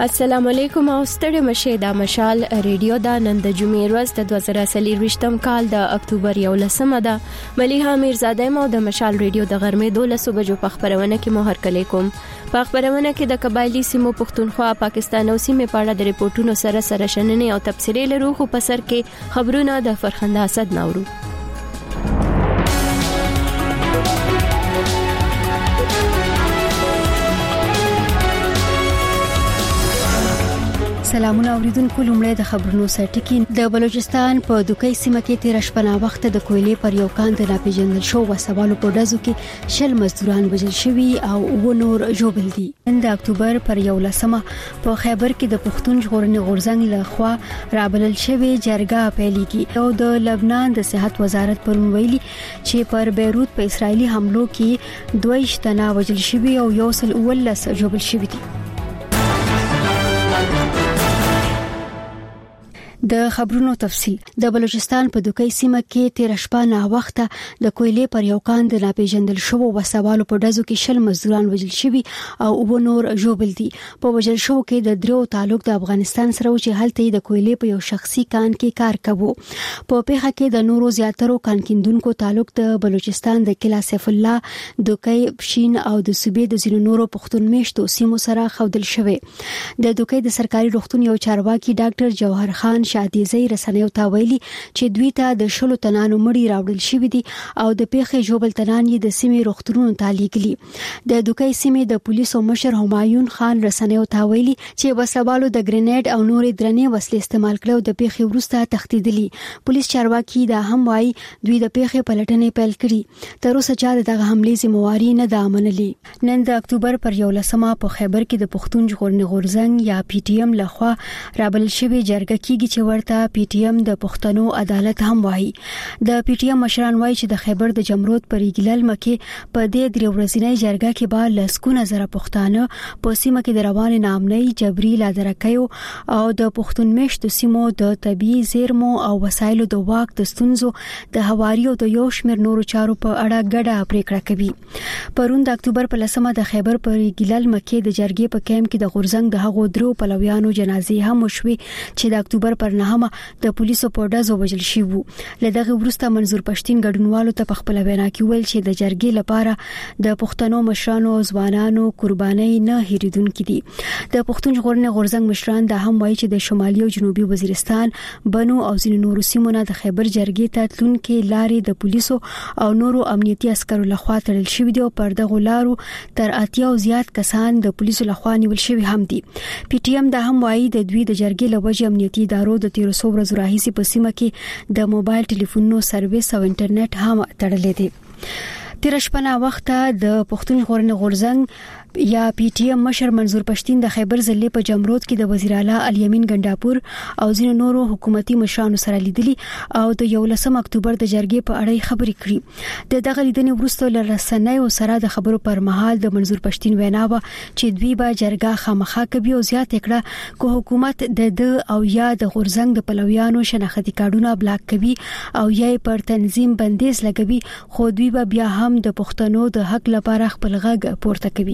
السلام علیکم او ستړي مشه د مشال ریډیو دا نن د جمعې ورځ د 2023م کال د اکتوبر 11مه ده. ملیحه میرزاده مو د مشال ریډیو د غرمې 12 بجو په خبرونه کې مو هرکلی کوم. په خبرونه کې د قبایلی سیمو پښتونخوا پاکستان او سیمې په اړه د ریپورتونو سره شننې او تبصرې لرو، خو په سر کې خبرونه د فرخنده اسد نورو. سلامونه اوریدونکو، لومړی د خبرونو سرټکی. د بلوچستان په دوکۍ سیمه کې 13 شپه وخت د کویلې پر یو کان د ناپېژندل شو وسوالو په ډزو کې 60 مزدوران وژل شوي او و نور ژوبل دي. د اکتوبر پر 11مه په خیبر کې د پښتون ژغورنې غورځنګ لخوا رابلل شوی جرګه پیلېږي او د لبنان د صحت وزارت پرون ویلي چې پر بیروت په اسرایلی حملو کې 2 تنه وژل شوي او 119 ژوبل شوي دي. د خبرونو تفصیل. د بلوچستان په دوکۍ سیمه کې 13 شپه وخت د کویلې پر یو کان د ناپېژندل شو وسوالو په ډزو کې 60 مزدوران وژل شوي او و نور ژوبل دي. په وژل شو کې د درو تعلق د افغانستان سره چې هلته د کویلې په یو شخصي کان کې کار کوي. په پیښه کې د نورو زیاترو کان کیندونکو تعلق د بلوچستان د کلا سیف الله، دوکۍ، پښین او د صوبې د ځینو نورو پښتون میشتو سیمو سره خودل شوی. د دوکۍ د سرکاري روغتون یو چارواکي ډاکټر جوهر خان شادیزي رسنیو ته ویلي چې دوی ته د 10 تنانو مړي راوړل شوی دي او د پیښې ژوبل تنان یې د سیمې روغتونونو ته لیږلي. د دوکۍ سیمې د پولیسو مشر همایون خان رسنیو ته ویلي چې وسوالو د ګرینیډ او نورې درنې وسلې استعمال کړو د پیښې وروسته تښتیدلي. پولیس چارواکي دا هم وایي دوی د پیښې پلټنې پیل کړي. تر اوسه چا دغه حملې ذمہواری نه ده منلې. نن د اکتوبر پر 11مه په خیبر کې د پښتون ژغورنې غورځنګ یا پی ټی ایم لخوا رابلل شوی جرګه کېږي چې ورته پی ټی ایم د پښتنو عدالت هم وایي. د پی ټی ایم مشران وایي چې د خیبر د جمرود پر ګلل مکه په دې درې ورځې جرګه کې به لسکونه زره پښتانه په سیمه کې د روان نامنۍ جبري لادرکیو او د پښتون میشتو سیمو د طبي زیرمو او وسایلو د واک د ستونزو د هواري او د یو شمېر نورو چارو په اړه ګډه پریکړه کوي. پرون د اکتوبر په 10مه د خیبر پر ګلل مکه د جرګې په کیمپ کې د غورځنګ د هغو درو پلویانو جنازې هم وشوي چې د اکتوبر پر 9مه د پولیسو په ډزو وژل شوي وو. له دغه وروسته منظور پښتين ګډونوالو ته په خپل وینا کې ویل چې د جرګې لپاره د پښتنو مشرانو ځوانانو قرباني نه هېریدونکې دي. د پښتون ژغورنې غورځنګ مشران دا هم وایي چې د شمالي او جنوبي وزیرستان، بنو او ځینو نورو سیمو نه د خیبر جرګې ته تلونکي لارې د پولیسو او نورو امنیتي عسکرو لخوا تړل شوي دي او پر دغه لارو تر 80 زیات کسان د پولیسو لخوا نیول شوي هم دي. پی ټی ایم دا هم وایي د دوی د جرګې لوجه امنیتي ادارو د 1300 ورځې راهیسې په سیمه کې د موبایل ټلیفونونو سرویس او انټرنیټ هم تړلې دي. 13 شپه وخت د پښتون ژغورنې غورځنګ یا پی ټی ایم مشر منظور پښتين د خیبر ضلع په جمرود کې د وزیر اعلی الیمین ګنداپور او ځینو نورو حکومتي مشرانو سره لیدلي او د 11 اکتوبر د جرګې په اړه خبرې کړې. د دغه لیدنې وروسته لرسنیو سره د خبرو پر مهال د منظور پښتين وینا و چې دوی به جرګه خامخا کوي او زیات کړه کو حکومت د او یا د غورځنګ د پلویانو شناختی کارډونه بلاک کوي او یا پر تنظیم بندیز لګوي، خو دوی به بیا هم د پښتنو د حق لپاره خپل غږ پورته کوي.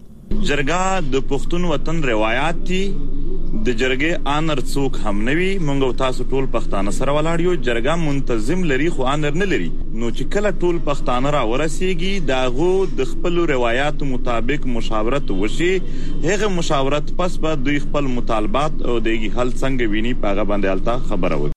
جرګه د پښتون وطن روایت دي، د جرګې آنر څوک هم نوي. مونږ او تاسو ټول پښتانه سره ولاړ یو. جرګه منتظم لري خو آنر نه لري. نو چې کله ټول پښتانه را ورسیږي داغو د خپل روایت مطابق مشاورت وشي، هغه مشاورت پس به دوی خپل مطالبات او دغه حل څنګه ویني پاغه باندې الته خبره وکړي.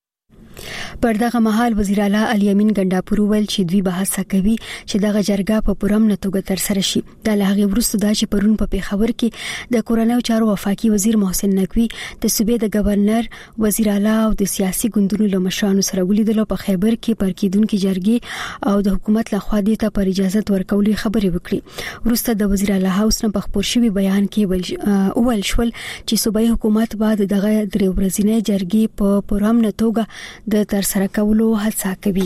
پر دغه مهال وزیر اعلی الیمین ګنداپور ویل چې دوی به هڅه کوي چې دغه جرګه په پوره توګه تر سره شي. د لغې وروسته دا چې پرون په پیښور کې د کورنیو چارو وفاقي وزیر محسن نقوی د صوبې د گورنر، وزیر اعلی او د سیاسي ګوندونو له مشرانو سره ولیدل په خیبر کې پر کېدونکو جرګې او د حکومت لخوا د ته پر اجازه ورکولې خبرې وکړي. وروسته د وزیر اعلی هاوس نه په خبر شوی بیان کې ویل شول چې صوبایي حکومت بعد دغه درې ورځې جرګې په پوره توګه د تر سره کولو هڅه کوي.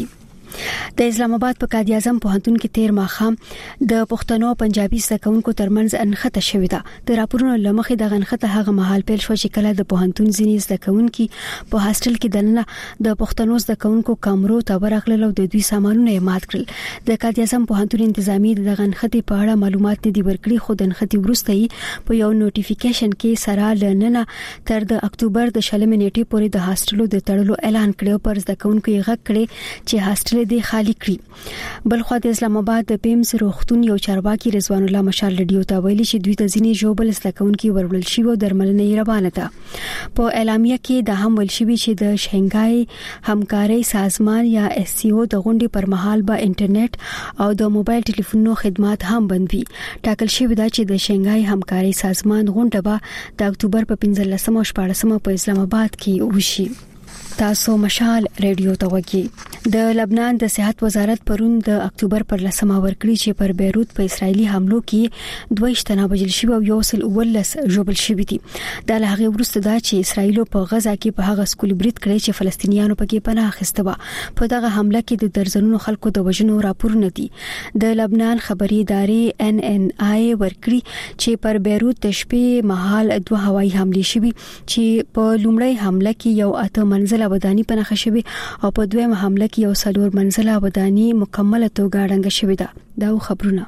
د اسلام آباد په قائد اعظم پوهنتون کې تیر ماخام د پښتنو پنجابي زدهکونکو ترمنځ انخته شوې ده. د راپورونو لمخې د انخته هغه مهال پیل شو چې کله د پوهنتون ځینې زدهکونکو په هاستل کې دننه د پښتنو زدهکونکو کمرو ته ورغلل او د دوی سامانونه یې مات کړل. د قائد اعظم پوهنتون انتظامی د انخته په اړه معلومات نه دی ورکړي، خو د انخته وروسته په یو نوټیفیکیشن کې سره لننه تر د اکتوبر د 20 نیټې پورې د هاستلو د تړلو اعلان کړو. پر زدهکونکو یې غږ کړي چې هاستل دې خالی کړي. بلخو د اسلام آباد د پیمز روغتون یو چارواکي رضوان الله مشال رادیو ته ویلي چې دوی ته ځینې ژوبل زدهکونکو ورول شي او درملنه یې روانه ده. په اعلامیه کې د هم ویل شوی چې د شنګای همکاري سازمان یا SCO د غونډې پر مهال به انټرنیټ او د موبایل ټلیفونونو خدمات هم بند وي. ټاکل شوی دا چې د شنګای همکاري سازمان غونډه به د اکتوبر په 15 او 14 په اسلام آباد کې وشي. تاسو مشال رادیو ته وګورئ. د لبنان د صحت وزارت پرون د اکتوبر پر 10 ورکړي چې پر بیروت په اسرایلی حملو کې 22 تنه وژل شوي او 111 ژوبل شوي دي. د لهغه وروسته دا چې اسرایل په غزا کې په هغه سکول برید کړی چې فلسطینیانو پکې پناه اخیسته و. په دغه حمله کې د درزنونو خلکو د وژنو راپورونه دي. د لبنان خبري ادارې NNI ورکړي چې پر بیروت د شپې مهال 2 هوایي حملې شوي چې په لومړی حمله کې یو 8 منزله ودانی پناه شوي او په دویمه حمله کې یو 4 منزله ودانی مکمله توګه ړنګ شوې ده. دا خبرونه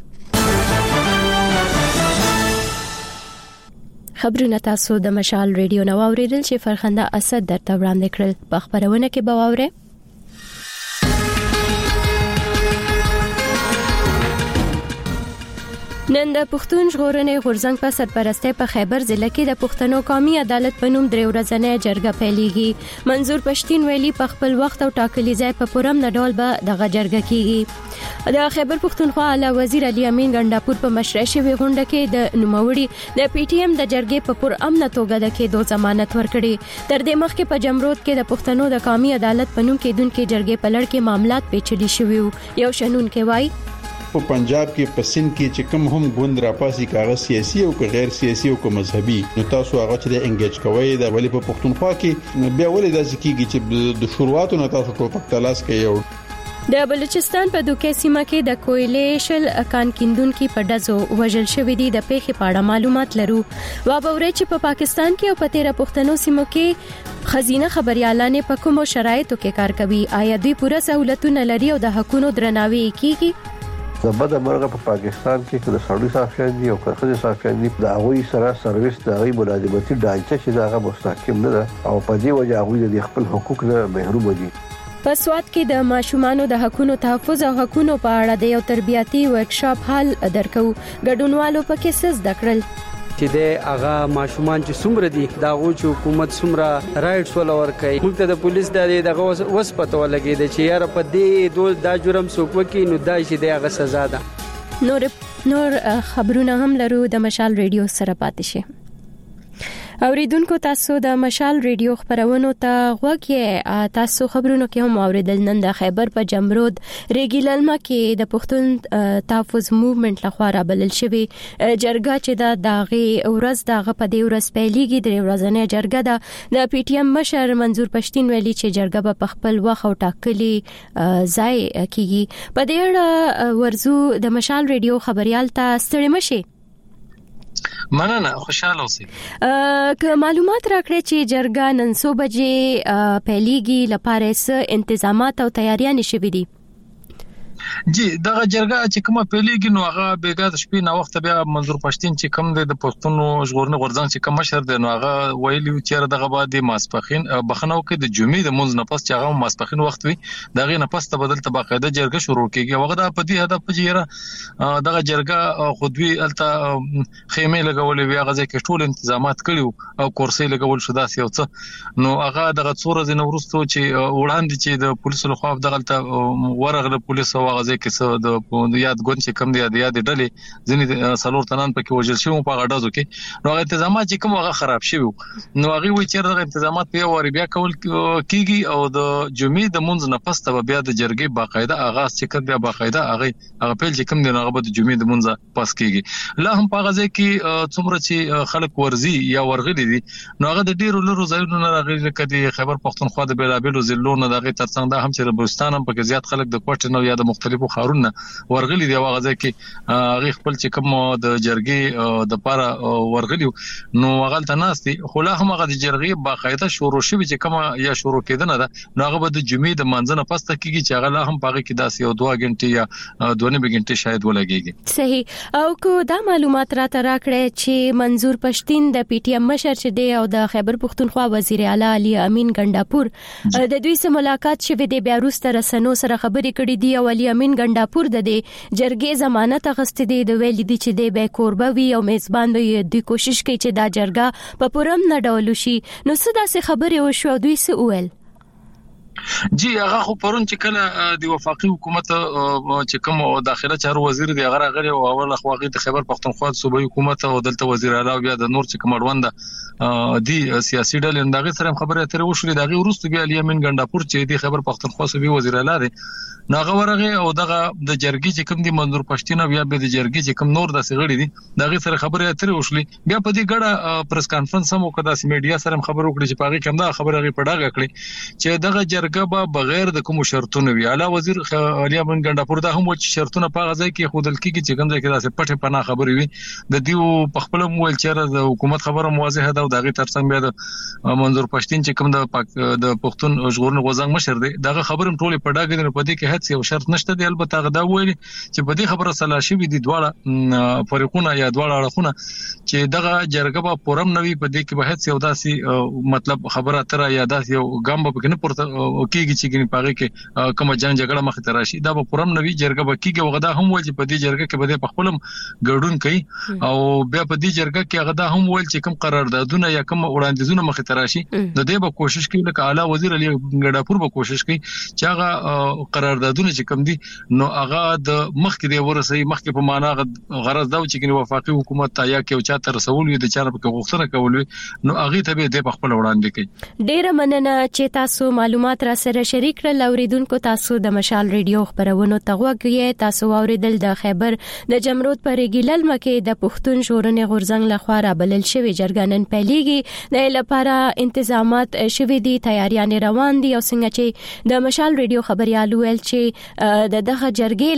تاسو د مشال رادیو نو اوریدل چې فرخنده اسد درته وړاندې کړل. په خبرونه کې به واورئ نن د پښتون ژغورنې غورځنګ په سرپرستۍ په خیبر ضلع کې د پښتنو قومي عدالت په نوم 3 ورځنۍ جرګه پیلېږي. منظور پښتين ویلي په خپل وخت او ټاکلي ځای په پرم نه ډول به دغه جرګه کیږي. د خیبر پښتونخوا اعلی وزیر علي امین ګنداپور په مشرۍ شوی غونډه کې د نوموړي د PTM د جرګې په پر امن توګه د کېدو ضمانت ورکړي. تر دې مخکې په جمرود کې د پښتنو د قومي عدالت په نوم کې دونکو جرګې په لړ کې معاملات پیچلي شوي یو شنون کې وای په پنجاب کې پسند کې چې کوم هم ګوند راپاسي کاغذ سیاسي او غیر سیاسي او مذهبي نو تاسو هغه چې انګیج کوي دا ولی په پښتونخوا کې بیا ولې داسې کیږي چې د شروعاتو نه تاسو ټوپک تلاش کوي. د بلوچستان په دوکې سیمه کې د کویلې شل کان کیندونکو په دزو وژل شوې دي. د پیښې په اړه معلومات لرو. وابورې چې په پاکستان کې او په 13 پښتنو سیمو کې خزینه خبريالانه په کومو شرایطو کې کار کوي. آیا دوی پوره سہولتونه لري او د حقونو درناوی کوي؟ زبده مرغه په پاکستان کې د سعودي صحافیان دي او خزي صحافیان دي د هغوی سره سرویس د هغوی ملازمتي ډانچه چې دا هغه مستحکم نه ده او په دې وجه هغوی د خپل حقوق نه محروم دي. په سواد کې د ماشومانو د حقونو تحفظ او حقونو په اړه د یو تربیاتي ورکشاپ حل درکو. ګډونوالو پکې څه زده کړل چې د هغه ماشومان چې څومره دي دا غو چې حکومت څومره رائټس ولور کوي. موږ ته د پولیس دغه وسپته ولګي چې یار په دې دا جرم څوک وکي نو دا شي دغه سزا ده. نور خبرونه هم لرو. د مشال رادیو سره پاتې شي. اوریدونکو تاسو د مشال رادیو خبرونو ته غوږی. تاسو خبرونو کې هم اوریدل نن د خیبر په جمرود ریګیللما کې د پښتون تحفظ موومېنټ لخوا را بلل شوی جرګه چې د داغي ورځ دغه په دې ورځ پیلېږي. د ورځنۍ جرګه د PTM مشر منظور پښتين ویلي چې جرګه په خپل وخت او ټاکلي ځای کېږي. په دې اړه ورزو د مشال رادیو خبريال ته ستړي مشي. مننه، خوشاله اوسئ. که معلومات راکړئ چې جرګه نن 9 بجې پیلېږي لپاره څه انتظامات او تیاریاں شوي دي؟ جی دغه جرګه چې کومه پیلېږي نو هغه بیګا د شپې نه وخت بیا منظور پښتين چې کوم د پښتونو ژغورنې غورځنګ چې کوم مشر دی نو هغه ویلي چې دغه بعد ماسپخین بخنو کې د جمعې د مونږ نه پس چې هغه ماسپخین وخت وي دغه نه پس ته بدل ته باقاعده جرګه شروع کیږي. هغه د پدې هدف چې دغه جرګه خودوي الته خیمه لګولې وی هغه ځکه ټول تنظیمات کړیو او کورسې لګول شو داسې یو څه نو هغه دغه څوره د نورستو چې وړاندې چې د پولیسو لخوا دغه ورغله پولیسو غزه کې د یاد ګوند چې کم دی د یاد ډلې ځینې سلور تنان پکې وژل شوی په غډازو کې نو انتظامات چې کوم هغه خراب شوی نو هغه وی چې د انتظامات په وری بیا کول کیږي او د جمعې د منځ نه پس ته بیا د جرګې باقاعده آغاز چې کړ بیا باقاعده هغه پیل چې کوم دی هغه د جمعې د منځ پس کیږي لا هم په غزه کې څومره چې خلک ورزي یا ورغلي دي نو هغه د ډیرو لرو ځایونو نه راغلي کدي خیبر پختونخوا د بیلابیلو ضلعو نه دغه ترڅنګ دا هم چې بلوچستان هم پکې زیات خلک د کوټ نه یا د مختلفو خارونو ورغلي دی هغه ځکه هغه خپل چې کوم د جرګې د پاره ورغلي نو هغه تناستي خو لا هم هغه د جرګې باقاعده شروع شوی چې کوم یا شروع کېدنه ده نو هغه به د جمعې د منځنه پسته کیږي چې هغه لا هم پاره کې داسې یو 2 غنټې یا 2 غنټې شاید ولګيږي صحیح او کو دا معلومات را تراکړه چې منظور پښتين د پی ټی ایم مشر چې دی او د خیبر پختونخوا وزیر اعلی علي امین ګنداپور د دوی سره ملاقات شوه د بیا روسته رسنو سره خبرې کړې دي او علي امین ګنداپور د جرګې ضمانت غوښتي دي د ویل دي چې د به قربوي او میزبان وي د کوشش کوي چې دا جرګه په پرم نه ډول شي نو څه داسې خبرې وشو دوی څه ویل جی هغه خو پرون چې کله د وفاقي حکومت چې کوم داخله چارو وزیر دی هغه غړي او اول خواغي د خیبر پختونخوا صوبایي حکومت او دلته وزیر اعلی بیا د نور چې کومړوند دی سیاسي ډلې دغه سره خبره اترې وشولې دغه ورسته بیا علي امین ګنداپور چې د خیبر پختونخوا صوبایي وزیر اعلی دی ناغه ورغه او دغه د جرګې چې کوم دی منظور پښتين بیا به د جرګې چې کوم نور د سغړي دي دغه سره خبره اترې وشولې بیا په دې ګډه پریس کانفرنس هم وکړه د میډیا سره خبرو وکړي چې پاغي کوم دا خبره غي پډاګه کړي چې دغه جرګه به بغیر د کوم شرطونو وی اعلی وزیر علي امین ګنداپور دا هم چې شرطونه په غځای کې خودل کیږي چې کوم ځای کې داسې پټه پناه خبرې وي د دیو په خپل مویل چې د حکومت خبره موازیه ده او دغه ترڅنګ بیا د منظور پښتين چې کوم د پښتون ژغورنې غوځنګ مشر دی دغه خبرم ټوله پډاګه نه پدې کې هڅه او شرط نشته دی البته غدا ویل چې په دې خبره سلاشي وي د دواړه فرقونه یا دواړه اړخونه چې دغه جرګه په پورم نوي په دې کې به هڅه او داسي مطلب خبره تر یا داسي یو ګام به کنه پورته کېږي چې پاره کې کوم جنگ جګړه مخ ته راشي دا به پرم نوي جرګه به کیږي وغدا هم ول چې په دې جرګه کې به په خپلم ګډون کوي او بیا په دې جرګه کې غدا هم ول چې کوم قراردادونه یا کوم وړاندیزونه مخ ته راشي د دې به کوشش کوي لکه اعلی وزیر علي ګنداپور به کوشش کوي چې هغه قراردادونه چې کوم دي نو هغه د مخ کې دی ورسي مخ کې په معنا غرض دا چې کني وفاقي حکومت یا کې او چاته رسول وي د چاره په غوښتنه کول نو هغه ته به د خپل وړاندې کوي ډیره مننه چې تاسو معلومات را سره شریک کړل اوریدونکو تاسو د مشال ریډیو خبرونو تغوږی تاسو اوریدل د خیبر د جمرود پر ګیلل مکه د پښتون ژغورنې غورځنګ لخوا را بلل شوی جرګانن پیلېږي د لپاره انتظامات شوي دي تیاریان روان دي او څنګه چې د مشال ریډیو خبريالو ول چې دغه جرګې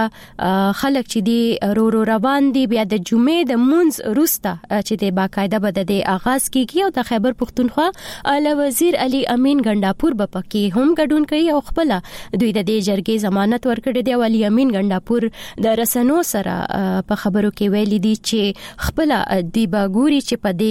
لپاره خلک چې دي رو روان دي بیا د جمعې د مونږ روسته چې د باقاعده بد د آغاز کیږي او د خیبر پختونخوا اعلی وزیر علي امین ګنداپور په پکې هم ګډون کوي او خپل دوی د دې جرګې ضمانت ورکړي دی علي امین ګنداپور د رسنو سره په خبرو کې ویلي دي چې خپل دی باګوري چې په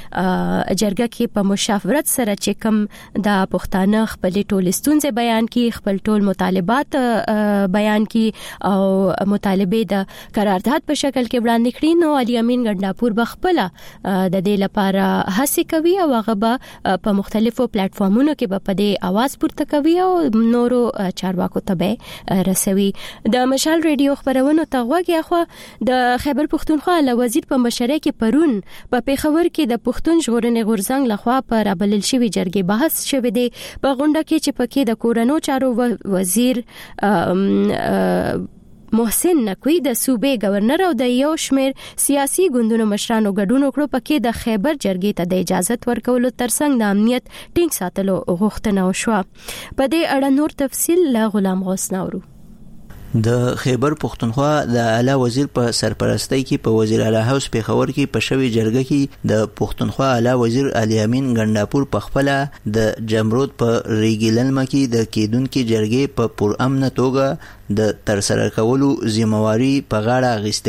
دې جرګه کې په مشاورت سره چې کوم د پښتانه خپل ټول ستونزې بیان کی خپل ټول مطالبات بیان کی او مطالبه د قرارداد په شکل کې وړاندې کړي نو علي امین ګنداپور بخپله د دې لپاره هڅه کوي او هغه په مختلفو پلیټ فارمونو کې په دې आवाज پورته کوي او نورو چارواکو ته رسوي د مشال ریډیو خبرونو تغوږی خو د خیبر پختونخوا له وزیر په مشرۍ کې پرون په پیښور کې د پښتون ژغورنې غورځنګ لخوا پر بلل شوی جرګې بحث شوه دی په غونډه کې چې پکې د کورونو چارو وزیر محسن نقوی د صوبې گورنر او د یو شمیر سیاسي ګوندونو مشرانو ګډون وکړو پکې د خیبر جرګې ته د اجازه ورکولو ترڅنګ د امنیت ټینګ ساتلو غوښتنه وشوه په دې اړه نور تفصیل له غلام غوث نورو د خیبر پختونخوا د اعلی وزیر په سرپرستی کې په وزیر اعلی هاوس پیښور کې په شوی جرګه کې د پختونخوا اعلی وزیر علي امین ګنداپور په خپل د جمرود په ریګیلن مکه د کېدونکو جرګې په پرامن توګه د ترسره کولو ذمہواری په غاړه غستلې ده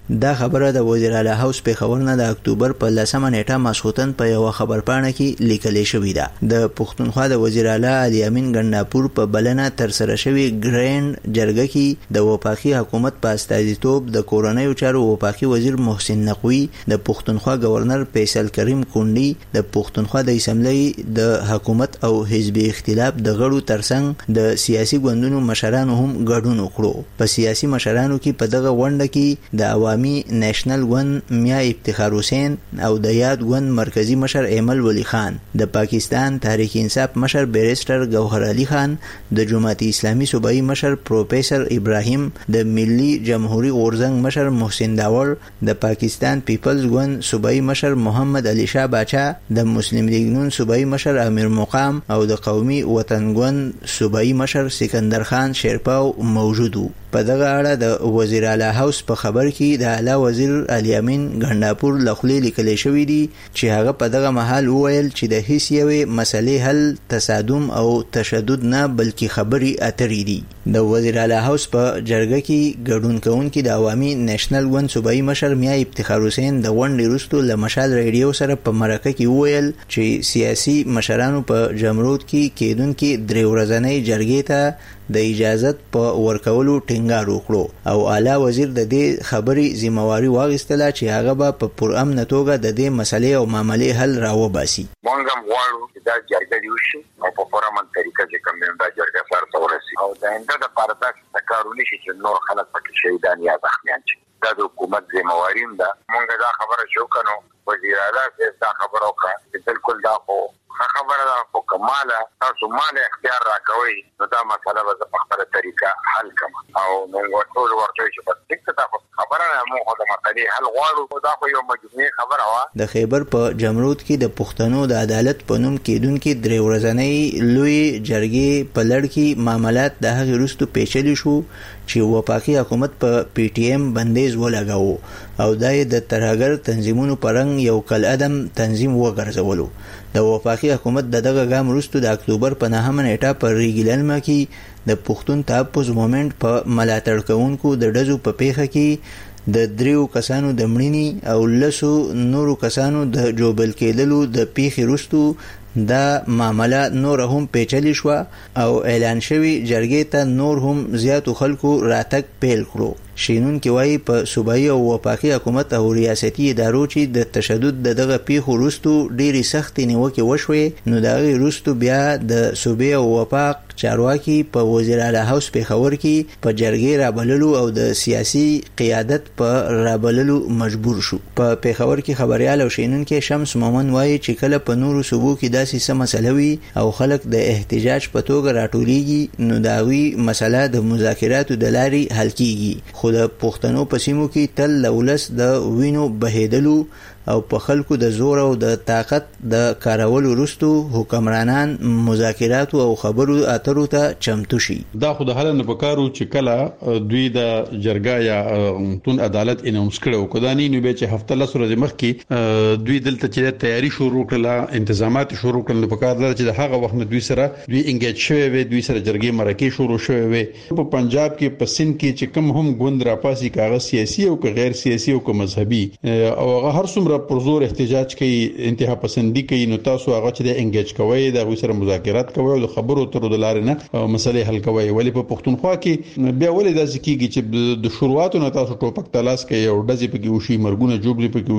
دا خبره د وزیر اعلی هاوس پیښور نه د اکتوبر په 10 نیټه ماسخوتن په یو خبرپاڼه کې لیکل شوې ده. د پښتونخوا د وزیر اعلی علي امین ګنداپور په بلنه تر سره شوی ګرینډ جرګه کې د وفاقي حکومت په استازیتوب د کورنیو چارو وفاقي وزیر محسن نقوی، د پښتونخوا گورنر فیصل کریم کونډي، د پښتونخوا د اسمبلی د حکومت او حزبي اختلاف د غړو ترڅنګ د سیاسي ګوندونو مشرانو هم ګډون وکړو. په سیاسي مشرانو کې په دغه غونډه کې د عوامي نېشنل ګوند میا افتخار حسین او د یاد ګوند مرکزی مشر ایمل ولی خان، د پاکستان تحریک انصاف مشر بیرسټر گوهر علي خان، د جماعت اسلامي صوبایي مشر پروفیسر ابراهیم، د ملي جمهوریت غورځنګ مشر محسن داور، د پاکستان پیپلز ګوند صوبایي مشر محمد علي شاه باچا، د مسلم لیگ نون صوبایي مشر امیر مقام او د قومي وطن ګوند صوبایي مشر سکندر خان شیرپاو موجود وو. په دغه اړه د وزیر اعلی هاوس په خبر کې د اعلی وزیر علي امین ګنداپور لخوا لیکل شوی دی چې هغه په دغه مهال وویل چې د هیڅ یوې مسلې حل تصادم او تشدد نه بلکې خبري اترې دي. د وزیر اعلی هاوس په جرګه کې ګډون کوونکي د عوامي نېشنل ګوند صوبایي مشر میا افتخار حسین د غونډې وروسته له مشال ریډیو سره په مرکه کې وویل چې سیاسي مشرانو په جمرود کې کېدونکي درې ورځنۍ جرګې ته د اجازت په ورکولو ټینګار وکړو او اعلی وزیر د دې خبرې ذمہواری واغستله چې هغه به په پرامن توګه د دې مسلې او معاملې حل راوباسي. مونږ هم غواړو چې دا جرګه وشي او په پرامن طریقه چې کوم دا جرګه سره ورسي او د انده د پارتا کارونه شي چې نور خلک پکې شهیدان یا زخمیان شي. دا د حکومت ذمہواری ده. مونږ دا خبره شو کنو وزیر اعلی دا خبره وکړه چې بالکل دا خو خبره ده په کماله تاسو مال اختیار راکوي نو دا مسله به په خپله طریقه حل کړم او موږ ټول ورته چې په ټیک ته خبره نه مو د مسلې حل غواړو. دا خو یو مجموعي خبره وه. د خیبر په جمرود کې د پښتنو د عدالت په نوم کېدونکي درې ورځنۍ لوی جرګې په لړ کې معاملات د هغې وروسته پیچلي شو چې وفاقي حکومت په پی ټي ایم بندیز ولګاوه او دا یې د ترهګر تنظیمونو په رنګ یو کالعدم تنظیم وګرځولو. د وفاقي حکومت دغه ګام وروسته د اکتوبر په 9 نیټه په ریګلنما کې د پښتون تحفظ مومنټ په ملاتړ کوونکو د ډزو په پیښه کې د 3 کسانو د مړینې او 10 نورو کسانو د جوبل کېدلو د پیښې وروسته دا معامله نور هم پیچلي شو او اعلان شوی جرګې ته نور هم زیاتو خلکو راتګ پیل کړو. شینون کې وایي په صوبایي او وفاقي حکومت او ریاستي ادارو چې د تشدد دغه پیښو وروسته ډېرې سختې نیوکې وشوې نو د هغې وروسته بیا د صوبې او وفاق چارواکي په وزیر اعلی هاوس پیښور کې په جرګې رابللو او د سیاسي قیادت په رابللو مجبور شو. په پیښور کې خبريال او شینون کې شمس مومن وایي چې کله په نورو صوبو کې داسې څه مسله وي او خلک د احتجاج په توګه راټولیږي نو د هغوی مسله د مذاکراتو د لارې حل کیږي. خو د پښتنو په سیمو کې تل له ولس د وینو بهیدلو او په خلکو د زور او د طاقت د کارولو وروسته حکمرانان مذاکرات او خبرو اترو ته چمتو شي. دا خو د حل نه پکارو چې کله دوی د جرګه یا تون عدالت اناونس کړو کدانی نو به چې هفته لس ورځې مخکې دوی دلته چې تیاری شروع کړه انتظامات شروع کړل په کار چې د هغه وخت دوی سره دوی انګیج شوی وي دوی سره جرګې مرکې شروع شوی وي. په پنجاب کې په سند کې چې کوم هم ګوند راپاسي کاغذ سیاسي او غیر سیاسي او مذهبي او هغه هر څومره پر زور احتجاج کوي انتها پسندي کوي نو تاسو هغه چې د انګیج کوي د غوښره مذاکرات کوي او خبرو تر د لارې نه مسلې حل کوي. ولی په پښتونخوا کې بیا ولې داسې کیږي چې د شروعاتو نه تاسو ټوپک تلاش کوي او دځي پکې وشي مرګونه جوړ پکې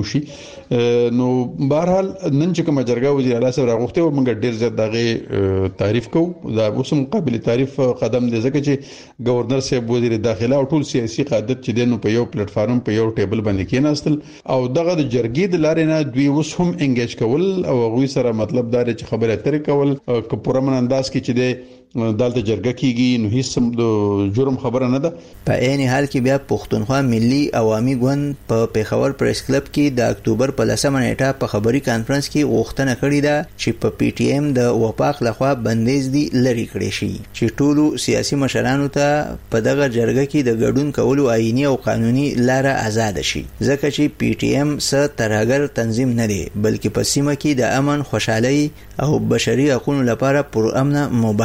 وشي نو بهرحال نن چې کوم جرګه وزیر اعلی صاحب راغوخته او موږ ډیر زیات دغه تعریف کوو دا اوسم قابل تعریف قدم دی ځکه چې گورنر صاحب وزیر داخله او ټول سیاسي قیادت چې دنه په یو پلیټ فارم په یو ټیبل باندې کېناستل او دغه د جرګې د لارې نه دوی اوس هم انګیج کول او غوي سره مطلب دا چې خبره اترې کول که پرمن انداز کې چې د دالته جرګه کیږي نو هیڅ د جرم خبره نه ده. په عین حال کې بیا پښتونخوا ملي عوامي ګوند په پیښور پریس کلب کې د اکتوبر په 10 نیټه په خبري کانفرنس کې غوښتنه کړې ده چې په پی ټی ایم د وفاق لخوا بندیز دی لري کړی شي چې ټولو سیاسي مشرانو ته په دغه جرګه کې د ګډون کولو آئینی او قانوني لار آزاد شي ځکه چې پی ټی ایم څه ترهګر تنظیم نه دی بلکې په سیمه کې د امن خوشحالي او بشري حقوقو لپاره پرامن مبارزه کوي.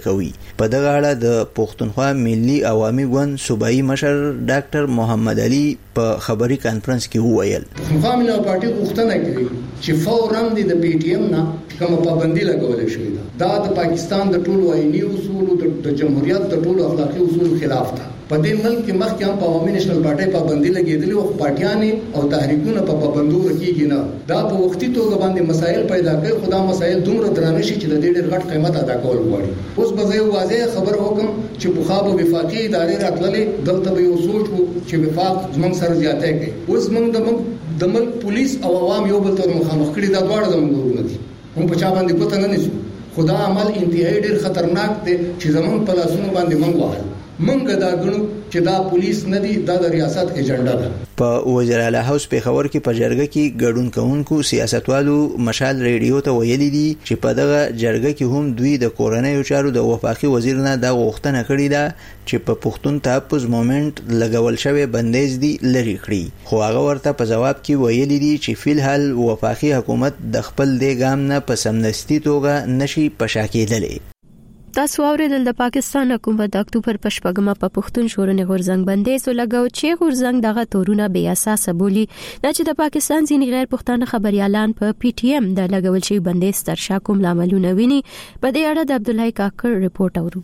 کوي. په دغه اړه د پښتونخوا ملي عوامي ګوند صوبایي مشر ډاکټر محمد علي په خبري کانفرنس کې وویل پښتونخوا ملي پارټي غوښتنه کوي چې فوراً د پی ټی ایم نه کومه پابندي لګول شي. دا د پاکستان د ټولو آئینی اصولو د جمهوریت د ټولو اخلاقی اصولو خلاف ده. په دې ملک کې مخکې هم په عوامي نېشنل پارټي پابندي لګېدلې او پارټیانې او تحریکونه په پابندو رکیږي نه. دا په وختي توګه باندې مسایل پیدا کوي. خدا مسایل دومره درانه شي چې د دې ډېر غټ قیمت ادا کول غواړي. اوس به زه واضح خبر وکم چې په خابو وفاقي ادارې راتللې دلته به یو سوچ وو چې وفاق زموږ سره زیاته کوي. اوس موږ د ملک پولیس او عوام یو بل ته مخامخ کړي. دا دواړه زموږ ورونه دي. هم په چا باندې پته نه نشو. خدا عمل انتهایی ډېر خطرناک دی چې زموږ په لاسونو باندې موږ وایو منګه دا غنو چې دا پولیس نه دی، دا د ریاست ایجنډا ده. په وزیر اعلی هاوس پیښور کې په جرګه کې ګډون کوونکو سیاستوالو مشال ریډیو ته ویلي دي چې په دغه جرګه کې هم دوی د کورنیو چارو د وفاقي وزیر نه د غوښتنه کړې ده چې په پښتون تحفظ مومنت لګول شوی بندیز دی لري کړی. خو هغه ورته په جواب کې ویلي دي چې فلحال وفاقي حکومت د خپل د ګام نه په سمنستي توګه نشي پشا کېدلی. تاسو اوریدل د پاکستان حکومت د اکتوبر په شپږمه په پښتون ژغورنې غورځنګ بندیز ولګاو چې غورځنګ دغه تورونه بې اساسه بولي. دا چې د پاکستان ځینې غیر پښتانه خبريالان په پی ټی ایم د لګول شوی بندیز تر شا کوم لاملونه ویني. په دې اړه د عبدالله کاکر ریپورت اورو.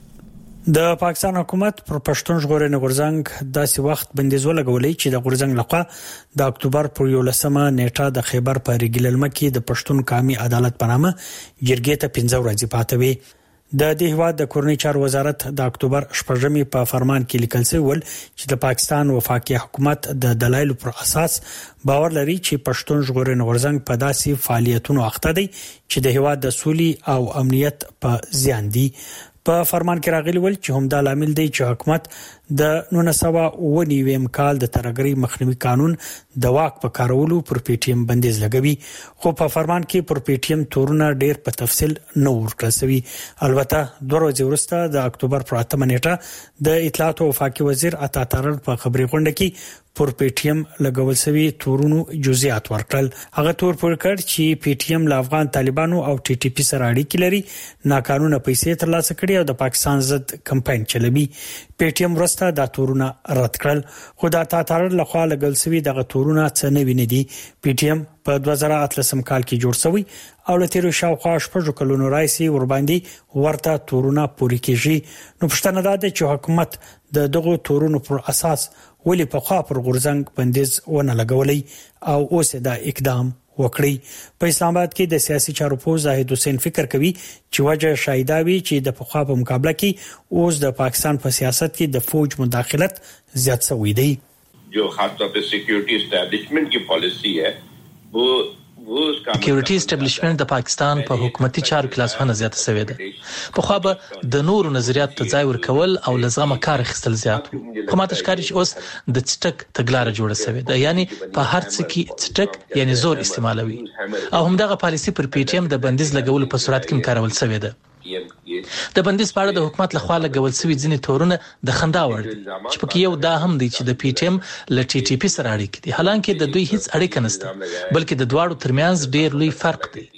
د پاکستان حکومت پر پښتون ژغورنې غورځنګ داسې وخت بندیز ولګولې چې د غورځنګ لخوا د اکتوبر پر 11مه نیټه د خیبر په ریګللمه کې د پښتون قومي عدالت په نامه جرګې ته 15 ورځې پاتې وي. د دې هیواد د کورنۍ چارو وزارت د اکتوبر 8مې په فرمان کې لیکل شوی چې د پاکستان وفاقي حکومت د دلایلو پر اساس باور لري چې پښتون ژغورنې غورځنګ په داسې فعالیتونو اخته دی چې د هیواد د سولې او امنیت په زیان دي. په فرمان کې راغلی ول چې هم دا لامل دی چې حکومت د 1990 کال د ترګری مخنیوي قانون د واک په کارولو پر پی ټی ایم بندیز لګوي. خو په فرمان کې پر پی ټی ایم تورونه ډیر په تفصیل نه ورکړل شوی. البته 2 ورځې وروسته د اکتوبر پر 8مه نیټه د اطلاعات او وفاقي وزیر عطا ترر په خبري غونډه کې پر پی ټی ایم لګول شوی تورونو جزئیات ورکړل. هغه تور پر کړ چې پی ټی ایم له افغان طالبانو او ټي ټي پی سره اړیکې لري، ناقانونه پیسې ترلاسه کړي او د پاکستان ضد کمپاین چلوي. پی ټی ایم ورسته د تورونه رد کړل. خو د تاتارل لخوا لګل شوی دغه تورونه څه نه ویني دي. پی ټی ایم په 2013 کال کې جوړ شوی او له تیرو شاوخوا 6 کلونو راځي ور باندې ورته تورونه پوری کیږي. نو پښتنه ده چې حکومت د دغه تورونو پر اساس ولی په خوا پر غورځنګ بندیز ونه لګولې او اوس دا اقدام وکړي. په اسلام آباد کې د سیاسي چارو پوه زاهد حسین فکر کوي چې وجه شایداوي چې د پخوا په مقابله کې اوس د پاکستان په سیاست کې د فوج مداخلت زیات شوی دی. جو خاص طور پر سیکیورٹی اسٹیبلشمنٹ کی پالیسی ہے وہ سکیورټي اسټابلیشمنت د پاکستان په حکومتي چارو کې لاسونه زیاته شوی ده. په خو به د نورو نظریات ته ځای ورکول او لزغمه کار اخیستل زیات. خو ماته ښکاري چې اوس د چټک تګلارې جوړه شوې ده، یعنی په هر څه کې چټک یعنی زور استعمالوي او همدغه پالیسی پر پی ټی ایم د بندیز لګولو په صورت کې کارول شوې ده. د بندیز په اړه د حکومت لخوا لګول شوی ځینې تورونه د خندا وړ دي چې پکې یو دا هم دی چې د پی ټی ایم له ټي ټي پی سره اړیکې دي، حالانکه د دوی هیڅ اړیکه نشته بلکې د دواړو ترمنځ ډیر لوی فرق دی.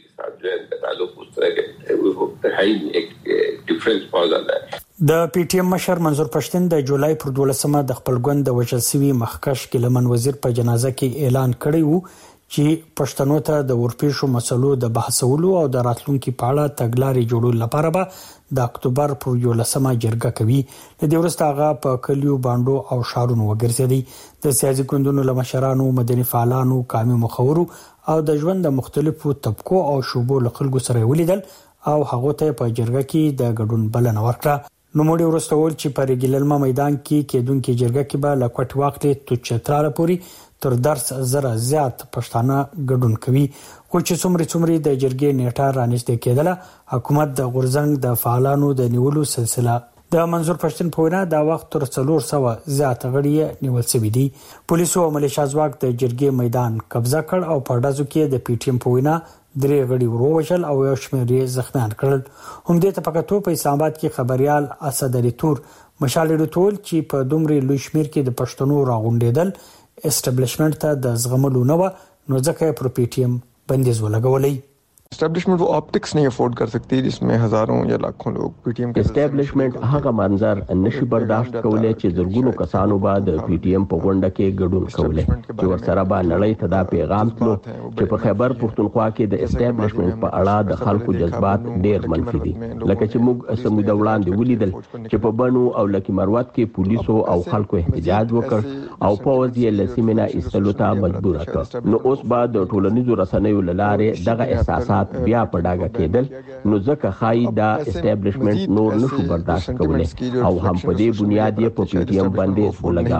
د پی ټی ایم مشر منظور پښتين د جولای پر 12مه د خپل ګوند د وژل شوی مخکښ ګلمن وزیر په جنازه کې اعلان کړی وو چې پښتنو ته د ورپېښو مسلو د بحثولو او د راتلونکو په اړه تګلارې جوړولو لپاره به د اکتوبر پر 11مه جرګه کوي. د دې وروسته هغه په کلیو باندو او شهرونو وګرځېدي. د سیاسي ګوندونو لمشرانو، مدني فعالانو، قومي مخورو او د ژوند د مختلفو طبقو او شوبو له خلکو سره ولیدل او هغه ته په جرګه کې د ګډون بلنه ورکړه. نو موږ وروسته ول چې په ریګللمه میدان کې کېدونکې جرګه کې به له کوټ وخت ته چتراله پوری تر درس زره زیات پښتانه ګډون کوي. خو چې څومره د جرګې نیټه رانږدې کېدله، حکومت د غورځنګ د فعالانو د نیولو سلسله د منظور پښتين په وینا دا وخت تر 400 زیات غړي نیول شوی دي. پولیسو او ملیشیا ځواک د جرګې میدان قبضه کړ او په ډازو کې د پی ټی ایم په وینا 3 غړي ورووژل او یو شمېر یې زخمیان کړل. هم دې ته پکاتو په اسلام آباد کې خبريال اسد علي تور مشال ډټول چې په دومره لوی شمېر کې د پښتنو راغونډېدل اسټابلیشمنت ته د زغملو نه و، نو ځکه پر پی ټی ایم بندیز ولګولې. एस्टैब्लिशमेंट वो ऑप्टिक्स नहीं अफोर्ड कर सकती जिसमें हजारों या लाखों लोग पीटीएम के एस्टैब्लिशमेंट هغه منظر نشي برداشت کولای چې زرګونو کسانو بعد پی ټی ایم په غونډه کې ګډون کولای چې ورسره به نړۍ ته دا پیغام تلو چې په خیبر پښتونخوا کې د اسټابلیشمنت په اړه د خلکو جذبات ډېر منفي دي لکه چې موږ سموده وړاندې ولیدل چې په بنو او لکی مروت کې پولیسو او خلکو احتجاج وکړ او پوز یې لسیمنا استلو ته مجبور کړ نو اوس بعد ټولنیزو رسنیو لاره دغه احساسات بیا په ډاګه کېدل نو ځکه خای دا اسټابلیشمنت نور نشو برداشت کولای او هم په دې بنیاد یې په پی ټی ایم باندې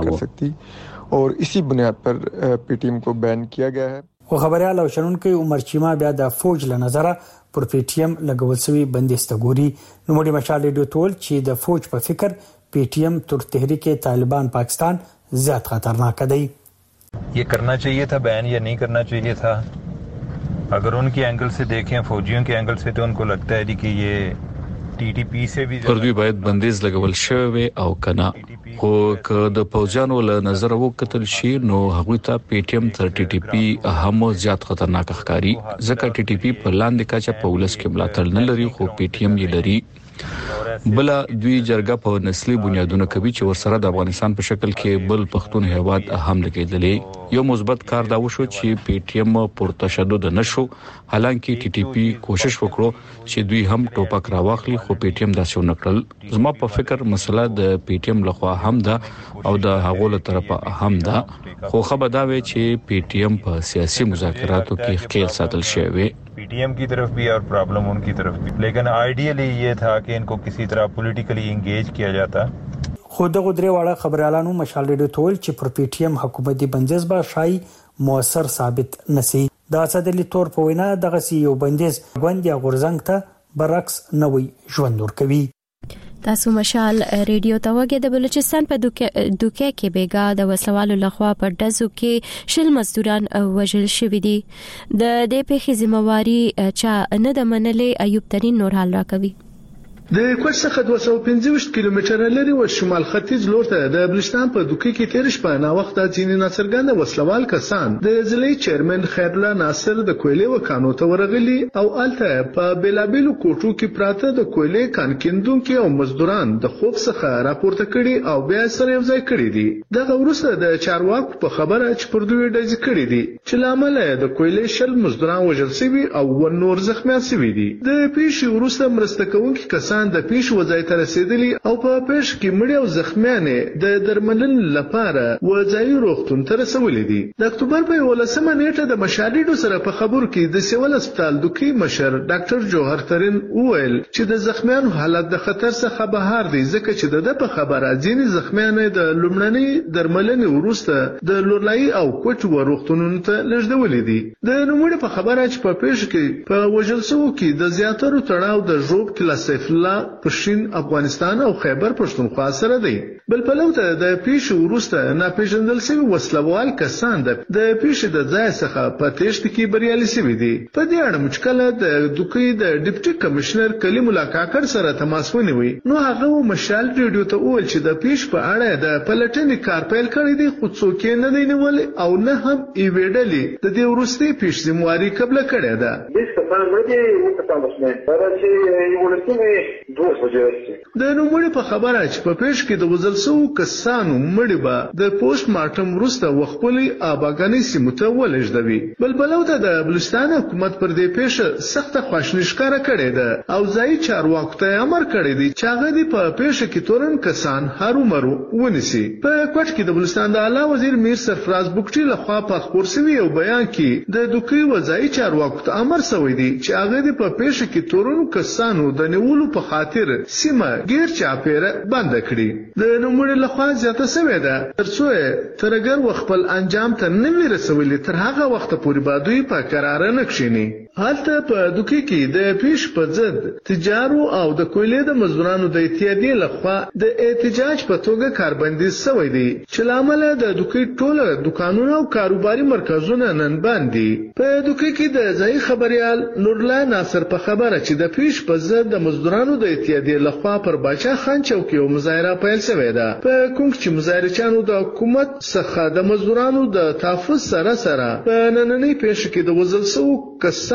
ولګاوه اور اسی بنیاد پر پی ټی ایم کو بین کیا گیا ہے خو خبريال او شنونکو عمر چیما بیا د فوج له نظره پر پی ټی ایم لګول شوی بندیست ګوري نو مړي مشال ریډیو ټول چې د فوج په فکر پی ټی ایم تر تحریک طالبان پاکستان زیات خطرناک دی یہ کرنا چاہیے تھا بین یا نہیں کرنا چاہیے تھا اگر ان کے اینگل سے دیکھیں فوجیوں کے اینگل سے تو ان کو لگتا ہے کہ یہ ٹی ٹی پی سے بھی پر دوی باید بندیز لګول شوی او کنا خو که د پوجانو له نظر وکتل شي نو هغه ته پی ټی ایم تر ټی ټی پی هم زیات خطرناک ښکاری ځکه ټی ټی پی په لاندې کاچا په ولس کې ملاتړ نه لري خو پی ټی ایم یې لري بلا دوی جرګه په نسلي بنیادونو کوي چې ورسره د افغانستان په شکل کې بل پښتون هیواد هم لګیدلې یو مثبت کار دا وشو چې پی ټی ایم پر تشدد نشو حالانکه ټی ټی پی کوشش وکړو چې دوی هم ټوپک راوخلي خو پی ټی ایم داسې ونکړل زما په فکر مسله د پی ټی ایم لخوا هم ده او د هغو له طرفه هم ده خو خبر دا وی چې پی ټی ایم په سیاسي مذاکراتو کې خپل ساتل شوی پی ٹی ایم کی طرف بھی اور پرابلم ان کی طرف بھی لیکن آئیڈیلی یہ تھا کہ ان کو کسی طرح پولیټیکلی انگیج کیا جاتا خو دغه درې واړه خبريالانو مشال ریډیو ټول چې پر پی ټی ایم حکومتي بندیز به شای موثر ثابت نسی دا صدلی تور په وینا دغه سی یو بندیز غونډه غورزنګ ته برعکس نوې ژوند ور کوي تاسو مشال ریډیو ته وګورئ د بلوچستان په دوکه کې بیګا د وسلوالو لخوا په دزو کې شل مزدوران وژل شوی دي د دې په ذمہواری چا نه د منلې ایوب ترين نور حال راکوي د کوټ څخه 215 کیلومتر لري و شمال ختیځ لور ته د بلوچستان په دوکه کې تیر شپه نا وخت د ځینې ناڅرګند وسلوال کسان د ضلعي چیرمن خیرله ناصر د کویلې وکانو ته ورغلي او الته په بیلابیلو کوټو کې پراته د کویلې کان کیندونکو او مزدوران د خوب څخه راپورته کړي او بیا سره یو ځای کړي دي دغه ورسره د چارواکو په خبره چې پر دوی ډز کړي دي چې لامل د کویلې شل مزدوران وژل شوي او نور زخمیان شوي دي د پیښې ورسره مرسته کوونکي کسان د پیښ وځای ته رسیدلی او په پیښ کې مړي او زخمیان د درملن لپاره وځای روغتون ته رسولي دي د اکتوبر په 18 نیټه د مشاهدو سره په خبرو کې د سیول هسپتال دوکي مشر ډاکټر جوهر ترين وویل چې د زخمیانو حالت د خطر څخه بهر دی ځکه چې د په خبره ځینې زخمیان د لومړنۍ درملنې وروسته د لورلای او کوټ وروغتونونو ته لږدولې دي د نوموړي په خبره چې په پیښ کې په وژلسو کې د زیاترو تړاو د ژوب کلاسیف الله پښین افغانستان او خیبر پښتونخوا سره دی بل په لور ته د پیښ وروسته ناپېژندل شوی وسلوال کسان د پیښ د ځای څخه په تېښته کې بریالي شوي دي په دې اړه مشکله د دوکي د ډیپټي کمشنر کلیم الله کاکړ سره تماس ونیوي نو هغه مشال ریډیو ته وویل چې د پیښ په اړه د پلټنې کار پیل کړی دی خو څوک نه دی نیول او نه هم ایویډلی د دې وروستي پیښ ذمہواری قبل کړی ده د نوموړي په خبره چې په پیښ کې د وزلسو کسانو مړي به د پوسټ مارټم وروسته وخپلي آباګاني سیمو ته ولېږدوي بل بلوته د بلوچستان حکومت پر دې پیښه سخته خواشنی ښکاره کړې ده او ځای چارواکو ته امر کړی دی چې هغه د په پیښه کې تورن کسان هرومرو ونیسي په کوټ کې د بلوچستان د اعلی وزیر میر سرفراز بوکټي لخوا په خبر شوی یو بیان کې د دوکي وځای چارواکو ته امر شوی دی چې هغه د په پیښه کې تورن کسانو د نیولو په خاطر سیمه غیر چاپیره بند کړي د نوموړي لخوا زیاته شوې ده ترڅو ترګر وخپل انجام ته نوې رسولې تر هغه وخت پورې بادوي په قرار نه کښینی حالته په دوکي کې د پیښ په ضد تجارو او د کویلې د مزدورانو د اتحادیې لخوا د احتجاج په توګه کاربندیز شوی دی چې لامل د دوکي ټوله دکانونو او کاروباري مرکزونه نن باندې په دوکي کې د ځای خبريال نورلا ناصر په خبره چې د پیښ په ضد د مزدورانو د اتحادیې لخوا پر باچا خان چوکي او مظاهره پیل شوې ده په کوم چې مظاهرچانو د حکومت څخه د مزدورانو د تحفظ سره په نننۍ پیښ کې د وزلسو کسان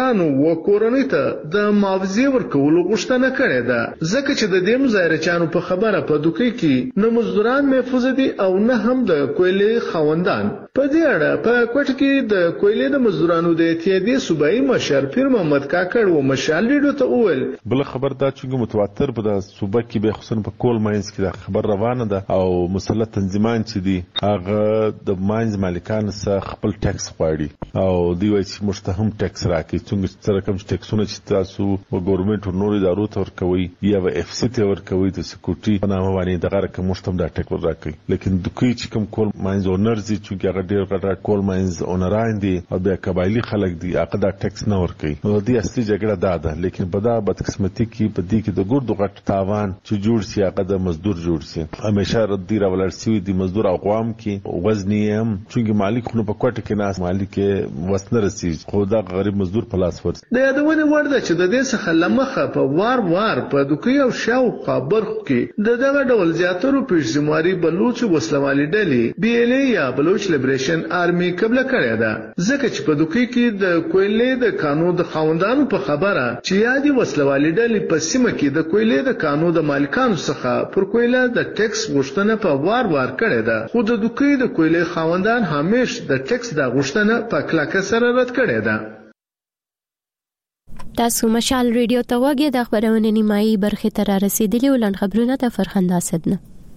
کسانو و کورنۍ ته د معاوضې ورکولو غوښتنه کړې ده ځکه چې د دې مظاهرچیانو په خبره په دوکۍ کې نه مزدوران محفوظ دي او نه هم د کویلې خاوندان. په دې اړه په کوټه کې د کویلې د مزدورانو د اتحادیې صوبایي مشر پیر محمد کاکړ و مشال ریډیو ته وویل بل خبر دا چې متواتر په د صوبه کې به خصوصا په کول ماینز کې د خبر روانه ده او مسلط تنظیمان چې دي هغه د ماینز مالکان سره خپل ټیکس غواړي او دوی وايي چې مستهم ټیکس راکړي څنګه چې رقم ټیکسونه چې تاسو او ګورنمنت او نور ادارو ته ورکوي یا به اف سی ته ورکوي د سکیورټي په نامه باندې دغه رقم مستهم دا ټیکس راکړي لیکن د کوي چې کوم کول ماینز اونرز چې هغه ډېر غټ کول ماینز اونران دي او بیا قبایلی خلک دي هغه دا ټیکس نه ورکوي نو د اصلي جګړه ده لیکن په دا بدقسمتي کې په دې کې د ګردو غټ تاوان چې جوړ شي هغه د مزدور جوړ شي همیشه ردی راولر شي د مزدور اقوام کې وزنی هم چې مالک خو په کوټه کې ناس مالک وسنه رسي خو دا غریب مزدور په لاس ورس د یادونه ورده چې د دې څخه لمخه په وار په دوکۍ او شاوخوا برخو کې دغه ډول زیاترو پیشزمواري بلوچ وسلوالي ډلې بي ال اي یا بلوچ لیبریشن آرمي قبل کړی ده ځکه چې په دوکۍ کې د کویلې د قانون د خاوندانو په خبره چې یادي وسلوالي ډلې په سیمه کې د کویلې د قانون د مالکانو څخه پر کویله د ټیکس غوښتنه په وار کړې ده خو د دوکۍ د کویلې خاوندان همیش د ټیکس د غوښتنه په کلکه سره رد کړې ده. تاسو مشال ریډیو ته وګورئ د خبرونه نیمایي برخه تر رسیدلی ولن خبرونه د فرخنده اسدنه.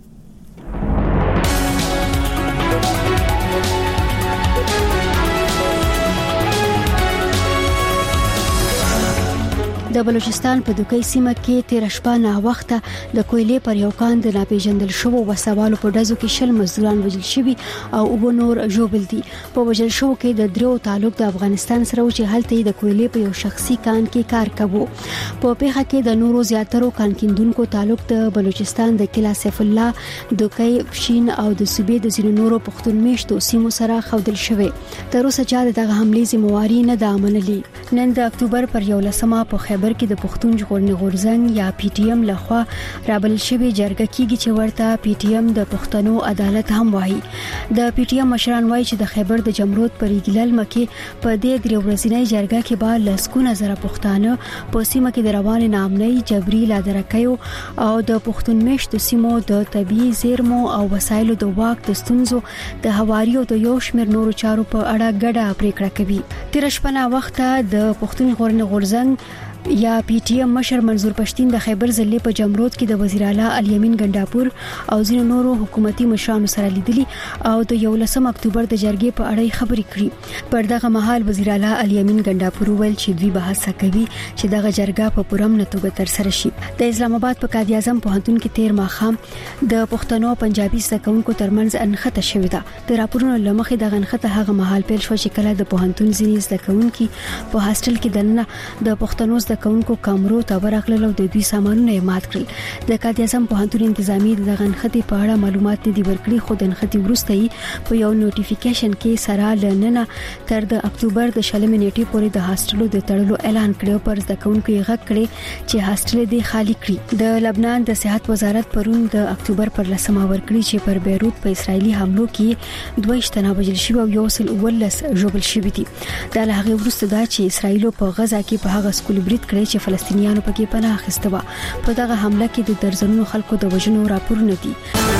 د بلوچستان په دوکۍ سیمه کې تیر شپه نه وخته د کویلې پر یو کان د ناپېژندل شوو وسوالو په ډزو کې شل مزدوران وژل شوي او اوبه نور ژوبل دي. په وژل شوو کې د دریو تعلق د افغانستان سره چې هلته د کویلې په یو شخصي کان کې کار کوي. په پیښه کې د نورو زیاترو کان کیندونکو تعلق د بلوچستان د کلا سیف الله دوکۍ پښین او د صوبې د ځینو نورو پښتون میشتو سیمو سره خودل شوی. تر اوسه چې دغه حملې ذمہواری نه ده منلې. نن د اکتوبر پر 11 په خیبر کې د پښتون ژغورنې غورځنګ یا پی ټی ایم لخوا رابل شوی جرګه کېږي چې ورته پی ټی ایم د پښتنو عدالت هم وایي. د پی ټی ایم مشران وایي چې د خیبر د جمرود پر ګلل مکه په دې درې ورځې جرګه کې به لسکونه زره پښتانه په سیمه کې د روان نامنۍ جبري لادرکیو او د پښتون میشتو سیمو د طبي زیرمو او وسایلو د واک د ستونزو د هواریو د یو شمېر نورو چارو په اړه ګډه پریکړه کوي. تیر شپه نه وخته د پښتون ژغورنې غورځنګ یا پی ټی ایم مشر منظور پښتين د خیبر ضلع په جمرود کې د وزیر اعلی الیمین ګنداپور او ځینو نورو حکومتي مشرانو سره لیدلي او د 11 اکتوبر د جرګې په اړه خبرې کړې. پر دغه مهال وزیر اعلی الیمین ګنداپور ویل چې دوی بحث کوي چې دغه جرګه په پرامن توګه تر سره شي. د اسلام آباد په قائد اعظم پوهنتون کې تیر ماخام د پښتنو پنجابي زکونکو ترمنځ انخته شوې ده. د راپورونو لمخې د انخته هغه مهال پیل شو چې کله د پوهنتون ځینې زکونکي په هاستل کې دننه د پښتنو زکونکو کامرو ته ورغلل او د دوی سامانونه مات کړل. د قائد اعظم پوهنتون انتظامی د غنختی په اړه معلومات نه دی ورکړي خو د غنختی وروسته په یو نوټیفیکیشن کې سره لننه تر د اکتوبر د شلمې نیټې پورې د هاستلو د تړلو اعلان کړو. پر زکونکو یې غږ کړي چې هاستل دی خالی کړي. د لبنان د صحت وزارت پرون د اکتوبر پر 10 ورکړي چې پر بیروت په اسرایلی حملو کې 2 تنه وژل شوي او یو سل ولس ژوبل شوي دي. د هغه وروسته دا چې اسرایل په غزا کې په هغه سکول برید کړی چې فلسطینیانو پکې پناه اخیسته و. په دغه حمله کې د درزنونو خلکو د وژنو راپورونه دي.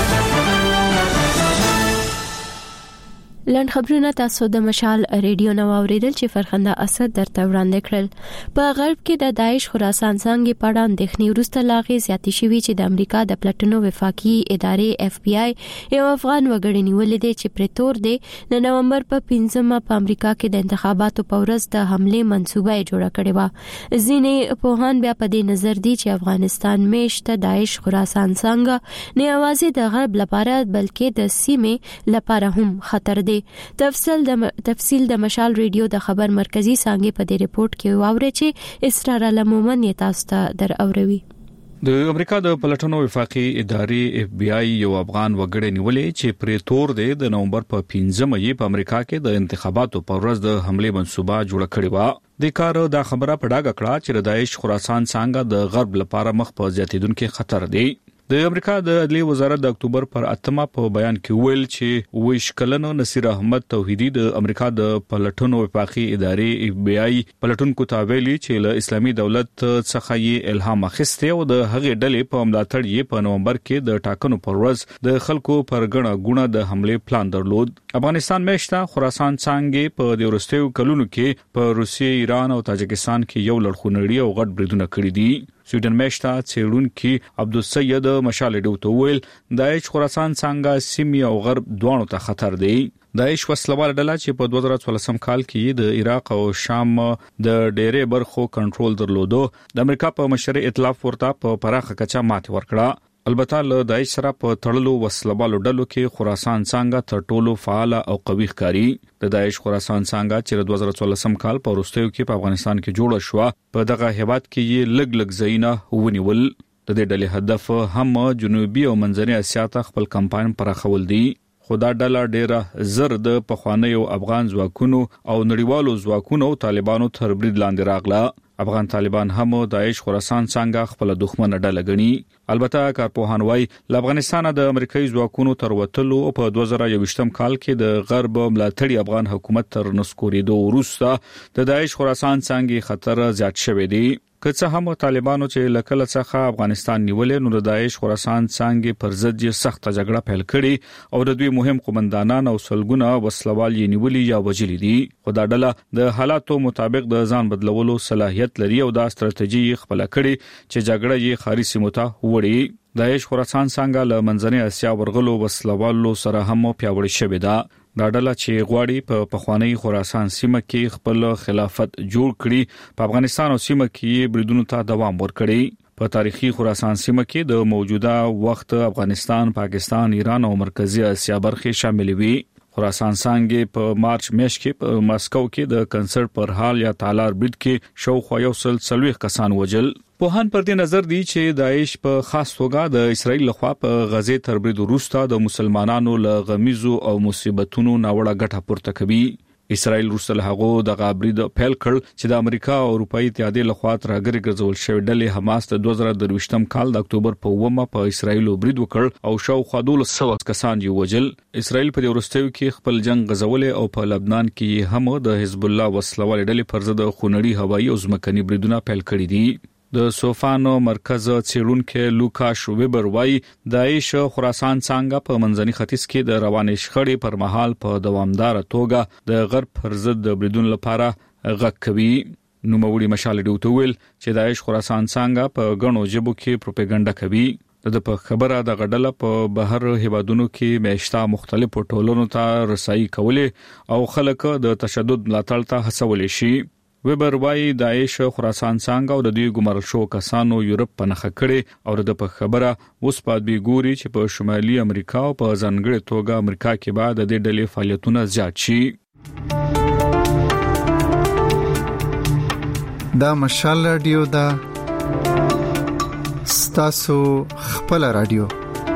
لند خبرونه تاسو د مشال ریډیو نو اوریدل چې فرخنده اسد درته وړاندې کړل. په غرب کې د داعش خراسان څنګه په اړه اندېښنې وروسته لاغي زیاتې شوې چې د امریکا د پلټنو وفاقي ادارې اف بی آی یو افغان وګړي نیولې دي چې پریتور دی د نومبر په 15 په امریکا کې د انتخاباتو په ورځ د حمله منسوبه جوړه کړې و. ځینې پوهان بیا په دې نظر دي چې افغانستان میشته داعش خراسان څنګه نه یوازې د غرب لپاره بلکې د سیمې لپاره هم خطر دی. تفصیل د مشال ریډیو د خبر مرکزی څنګه په دې ریپورت کې واوري چې اسرار علمومن تاسو ته در اوروي. د امریکا د پلټنو وفاقي ادارې اف بی آی یو افغان وګړي نیولې چې پریتور دی د نومبر په 15 په امریکا کې د انتخاباتو په ورځ د حمله منسوبه جوړه کړې و. د کار دا خبره په ډاګه کړه چې د داعش خراسان څنګه د غرب لپاره مخ په زیاتیدونکو خطر دی. د امریکا د عدلي وزارت د اکتوبر پر 8 په بیان کې ویل چې ویش کلنو نصیر احمد توحیدی د امریکا د پلټنو وفاقي ادارې FBI پلټونکو ته ویلي چې له اسلامي دولت څخه یې الهام اخیسته او د هغې ډلې په ملاتړ یې په نومبر کې د ټاکنو پر ورځ د خلکو پر غړه غونه د حمله پلان درلود. افغانستان میشته خراسان څنګه په د ورستیو کلونو کې په روسیې، ایران او تاجکستان کې یو لړخونړي او غټ بریدونه کړی دي. سویډن میشته چیرونکي عبدالسید مشال ډوته ویل داعش خراسان څنګه سیمه او غرب دوانو ته خطر دی. داعش وسلوال ډله چې په 2014 کال کې د عراق او شام د ډېرې برخو کنټرول درلودو د امریکا په مشرۍ ائتلاف ورته په پراخه کچه ماتې ورکړه. البته له داعش سره په تړلو وسلوالو ډلو کې خراسان څنګه تر ټولو فعال او قوي ښکاري. د داعش خراسان څنګه چې 2014 کال په وروستیو کې په افغانستان کې جوړه شو په دغه هیواد کې یې لګ زینه ونیول. د دې ډلې هدف هم جنوبي او منځنۍ اسیا ته خپل کمپاین پراخول دي. خدا ډله ډیره زر د پخوانیو افغان ځواکونو او نړیوالو ځواکونو طالبانو تر برید لاندې راغله. افغان طالبان هم داعش خراسان څنګه خپل دښمن ډله ګڼي. البته کارپوهان وايي له افغانستان د امریکایي ځواکونو تر وتلو په 2021 کال کې د غرب ملاتړي افغان حکومت تر نسکورېدو وروسته د داعش خراسان څنګه خطر زیات شوی دی. که څه هم طالبانو چې لکله څخه افغانستان نیولې نو د داعش خراسان څنګه پر ضد یې سخت جګړه پیل کړې او د دوی مهم قومندانان او سلګونه وسلوال یې نیولې یا وژلي دي. خو دا ډله د حالاتو مطابق د ځان بدلولو صلاحیت لري او دا ستراتیژي خپل کړي چې جګړه یې خاري سیمو ته وړي. داعش خراسان څنګه له منځنۍ اسیا ورغلو وسلوالو سره هم پیاوړی شوې ده. دا ډله چې غواړي په پخوانی خراسان سیمه کې خپل خلافت جوړ کړي په افغانستان او سیمه کې بریدونو ته دوام ورکړي. په تاریخي خراسان سیمه کې د موجوده وخت افغانستان، پاکستان، ایران او مرکزی اسیا برخې شامل وي. خراسان څنګه په مارچ میاشت کې په ماسکو کې د کنسرت پر حال یا تالار برید کې شاوخوا 140 کسان وژل. پوهان پر دې نظر دي چې داعش په خاص توګه د اسرایل لخوا په غزه تر برید وروسته د مسلمانانو له غمیزو او مصیبتونو ناوړه ګټه پورته کوي. اسرائیل روسل هغه د غابرید پیل کړ چې د امریکا او اروپאי اتحادیې لخوا ترګری ګرځول شوی ډلې حماس د 2023 کال د اکتوبر په 9 په اسرائیل برید وکړ او شاوخوا 200 کسان یې وژل. اسرائیل په ورستیو کې خپل جنگ غزولې او په لبنان کې هم د حزب الله وسلوال ډلې پر ضد خونړي هوایي او ځمکني بریدونه پیل کړي دي. د سوفانو مرکز څیړونکو لوکاش ویبر وايي داعش خراسان څنګه په منځني ختیځ کې د روانې شخړې پر مهال په دوامدار توګه د غرب پر ضد د بریدون لپاره غږ کوي. نوموړي مشال ډوته ویل چې داعش خراسان څنګه په غنو جبو کې پروپاګاندا کوي. د په خبره د غډله په بهر هیوادونو کې میشته مختلفو ټولنو ته رسایي کولې او خلک د تشدد ملاتړ ته هڅول شي. ویبر وايي داعش خراسان څنګه او د دوی ګمارل شو کسانو یورپ په نخښه کړي او د په خبره اوس پات بي ګوري چې په شمالي امریکا او په ځانګړي توګه امریکا کې بعد د ډلې فعالیتونه زیات شي. دا مشال رادیو دا ستاسو خپل رادیو.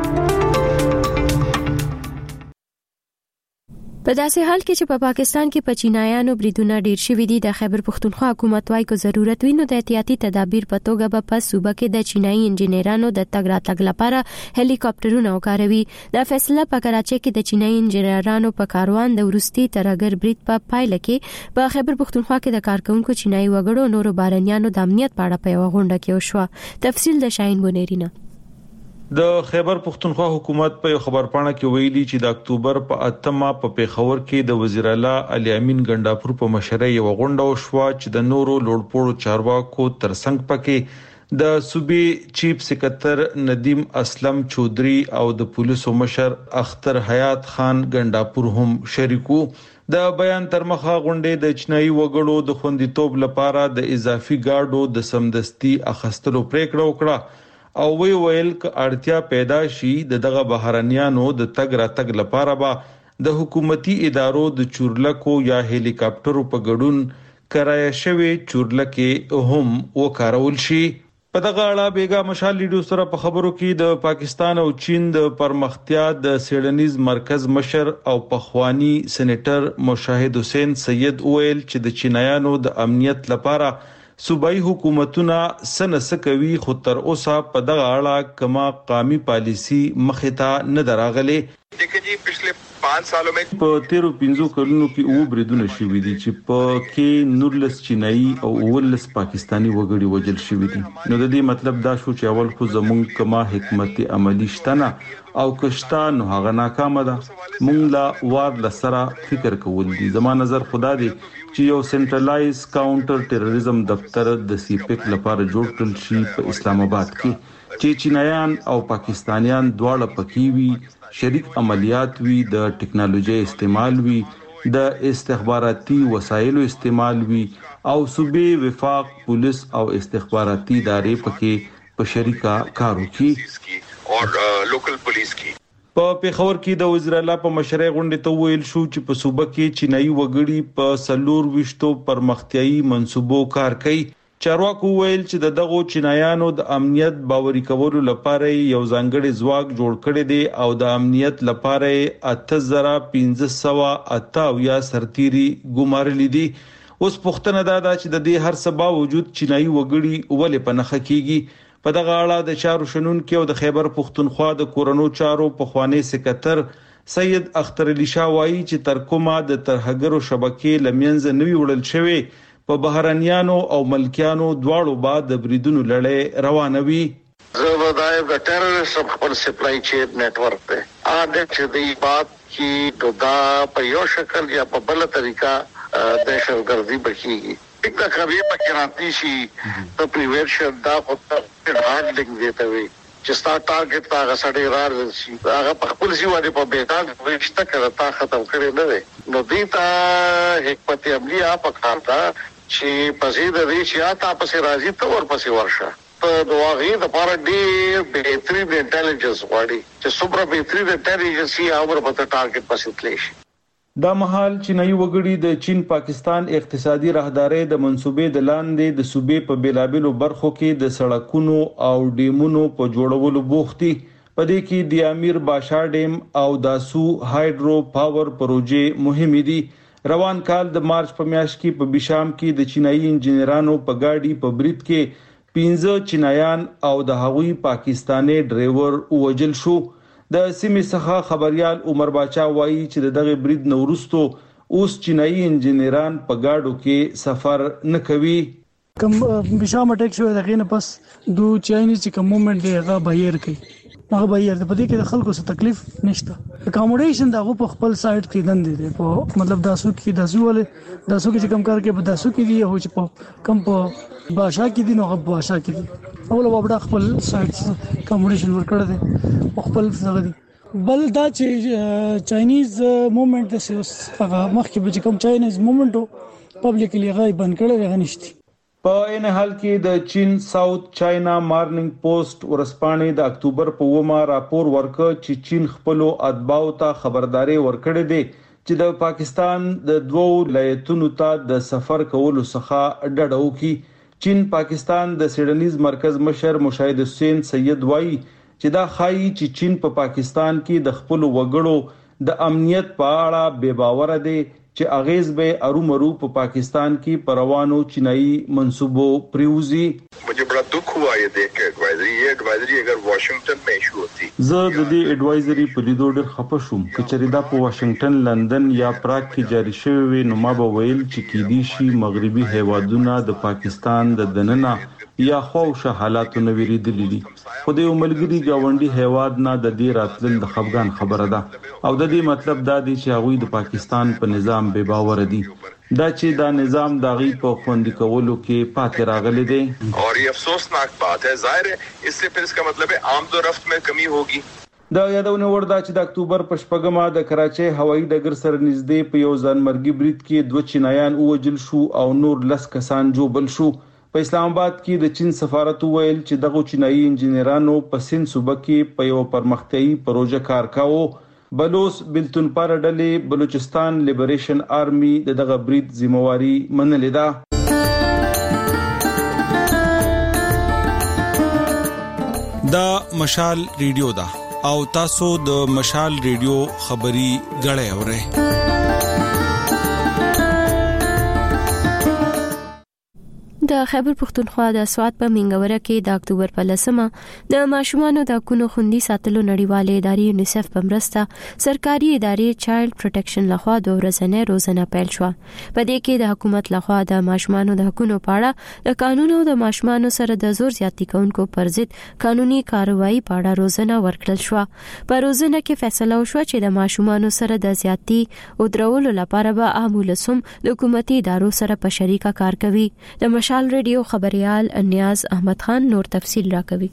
په داسې حال کې چې په پاکستان کې په چینایانو بریدونه ډیر شوي دي د خیبر پختونخوا حکومت وايي کو ضرورت وي نو د احتیاطي تدابیر په توګه په صوبه کې د چینایي انجنیرانو د تګ راتګ لپاره هلیکاپټرونه وکاروي. دا فیصله په کراچۍ کې د چینایي انجنیرانو په کاروان د ورستي ترګر برید په پایله کې په خیبر پختونخوا کې د کارکونکو چینایي وګړو نورو بارنیانو د امنیت په اړه په یو غونډه کې وشو. تفصیل د شاهین بونیرینا. د خیبر پختونخوا حکومت په خبرپاڼه کې ویلي چې د اکتوبر په 8 په پیښور کې د وزیر اعلی علي امین ګنداپور په مشرۍ یو غونډه وشوه چې د نورو لوړپوړو چارواکو ترڅنګ پکې د صوبې چیف سکرټر ندیم اسلم چودري او د پولیسو مشر اختر حیات خان ګنداپور هم شریکو. د بیان تر مخه غونډې د چینایي وګړو د خوندیتوب لپاره د اضافي ګارډو د سمدستي اخستلو پریکړه وکړه او ویل ک اړتیا پیدا شي دغه بهرنیانو د تګ راتګ لپاره به د حکومتي ادارو د چورلکو یا هلیکاپټرو په ګډون کرایه شوی چورلکې هم وکارول شي. په دغه اړه بیګا مشال لیډو سره په خبرو کې د پاکستان او چین د پرمختیا د سیډنیز مرکز مشر او پخوانی سېنیټر مشاهد حسین سید ویل چې د چینایانو د امنیت لپاره صوبایي حکومتونه سنس کوي خو تر اوسه په دغه اړه کما قومي پالیسی مخه ته نه دراغلي. دیکھیں جی پچھلے 5 سالوں میں په 13-15 کلونو کې او بریدونه شوي دي چې په کې نورلس چینایي او ولس پاکستانی وګړي وجل شوي دي. نو د دې مطلب دا شو چې اول خو زمونږ کما حکمت عملی شتنه او کشتا نو هغه ناکامه ده. مونږ لا وار لسره فکر کول دي. زما نظر خدا دی چې یو سنټرلایز کاونټر ټیرریزم دفتر د سیپیک لپاره جوړ کړل شي په اسلام آباد کې چې چینایان او پاکستانیان دواړه پکې وي، شریک عملیات وی، د ټکنالوژي استعمال وی، د استخباراتي وسایلو استعمال وی او صوبې وفاق پولیس او استخباراتي ادارې پکې په شریکا کار وکړي. اور لوکل پولیس کی په پیښور کې د وزیر اعلی په مشرۍ غونډه ته ویل شو چې په صوبه کې چینایي وګړي په 24 پرمختیايي منصوبو کار کوي. چارواکو ویل چې دغه چینایانو د امنیت باوري کولو لپاره یو ځانګړي ځواک جوړ کړی دی او د امنیت لپاره 8588 سرتيري ګمارلي دي. اوس پوښتنه ده چې د دې هر څه باوجود چینایي وګړي ولې په نخښه کیږي. په دغه اړه د چارو شنونکو او د خیبر پښتونخوا د کورونو چارو په خوانی سکتر سید اختر علي شاه وایي چې تر کومه د ترهګرو شبکې لمنځه نوي وړل شوی په بهرانيانو او ملکیانو دواړو بعد د بریدونو لړۍ روانه وي. زبردای د ټیرریزم خپل سپلای چین نت ورک دی ا د چې د بات کی دا په یو شکل یا په بل طریقه دهشتګردي بکیږي. دا کوي په کرانتی شي په پریویشن دا په هارد لینک دیته وي چې ستا ټارګټ تا غسړې رار شي هغه په خپل ځای باندې په بیتان وشته کړه تا ختم کړي نه وي. نو دیتا حکمت عملی اپ کارتا چې پسې د دې چې تاسو پسې راځي ته ور پسې ورشه په دواغي د پاره دی بهترین انټيليجنس غواړي چې څومره بهترین انټيليجنس یې اور په ټارګټ پسې تللی شي. دا مهال چینایي وګړي د چین پاکستان اقتصادي راهداري د منصوبې د لاندې د صوبې په بیلابلو برخو کې د سړکونو او ډیمونو په جوړولو بوختي. په دې کې د امیر باشا ډیم او داسو هایډرو پاور پروژې مهمه دي. روان کال د مارچ په میاشت کې په بشام کې د چینایي انجنیرانو په گاډي په برید کې 15 چینایان او د هغوی پاکستانی ډرایور وژل شو. د سیمې څخه خبريال عمر باچا وایي چې دغه برید نورستو اوس چینایي انجنیران په گاډو کې سفر نه کوي. کوم بشام اٹیک شوی دغه نه پس دو چاینیز چې موومېنټ دی هغه بهیر کوي هغه بهیر د پدې کې د خلکو څه تکلیف نشته. اکاموډیشن دا په خپل سایت کې دند دي په مطلب داسو کې داسو کې کم کار کې په داسو کې دی او چې په کم په باشا کې دي نو په باشا کې دي اول وبدا خپل سایت اکاموډیشن ورکړه دي خپل څنګه دي. بل دا چې چاینیز موومېنټ د سیاس هغه مخکې به کوم چاینیز موومېنټ پبلکلی غي بند کړل غو نشته. په ان حال کې د چین ساوث چاینا مارننګ پوسټ ورسپانې د اکتوبر په ومه راپور ورکړ چې چین خپل اتباعو ته خبرداري ورکړې ده چې د پاکستان د دوو ولایتونو ته د سفر کولو څخه ډډه وکړي. چین پاکستان د سیډنیز مرکز مشر مشاهد حسین سید وایي چې دا خایي چې چین په پاکستان کې د خپل وګړو د امنیت په اړه بے باور دي چې اغیز به ارومرو په پاکستان کې پروانو چینایي منصوبو پریوزی. مجھے بڑا دکھ ہوا یہ دیکھ کے ایڈوائزری اگر واشنگٹن میں ایشو ہوتی زه د دې ایڈوایزری په لیدو ډېر خپه شوم. کچې دا په واشنگټن، لندن یا پراګ کې جاری شوی وي نو ما به ویل چې کېدی شي مغربي هیوادونه د پاکستان د دننه یا خوښ حالاتو نه ویریدلي دي. خو د یو ملګری گاونډي هیواد نه د دې راتلل د خفګان خبره ده او د دې مطلب دا دی چې هغوی د پاکستان په نظام بے باور دي. دا چې دا نظام داغي په خوندي کولو کې پاتې راغلي دي اور یہ افسوسناک بات ہے. ظاہر ہے اس سے پھر اس کا مطلب ہے آمد و رفت میں کمی ہوگی. دا یادونه وردا چې د اکتوبر په شپږمه د کراچۍ هوایي ډګر سره نږدې په یو ځانمرګي برید کې 2 چینایان وژل شو او نور 10 کسان جوړل شو. په اسلام آباد کې د چین سفارت ویل چې دغه چینایي انجنیرانو په سند صوبه کې په یو پرمختیايي پروژه کار کاوه. بلوچ بلتون پر ډلې بلوچستان لیبریشن آرمي دغه برید ذمہواری منلې ده. دا مشال ریډیو ده او تاسو د مشال ریډیو خبري غړې اورئ. د د خیبر پښتونخوا د سواد په منګوره کې د اکتوبر په 10مه د ماشومانو د حقوقو خوندي ساتلو نړیوالې ادارې یونیسف په مرسته سرکاري ادارې چایلډ پروټیکشن لخوا د ورځنۍ روزنه پیل شو. په دې کې د حکومت لخوا د ماشومانو د حقوقو په اړه د قانون او د ماشومانو سره د زور زیاتی کوونکو پر ضد قانوني کاروایی په اړه روزنه ورکړل شو. په روزنه کې فیصله وشوه چې د ماشومانو سره د زیاتی او درولو لپاره به عامولسم د حکومتي ادارو سره په شریکه کار کوي. د مشال ریډیو خبريال نیاز احمد خان نور تفصیل راکوي.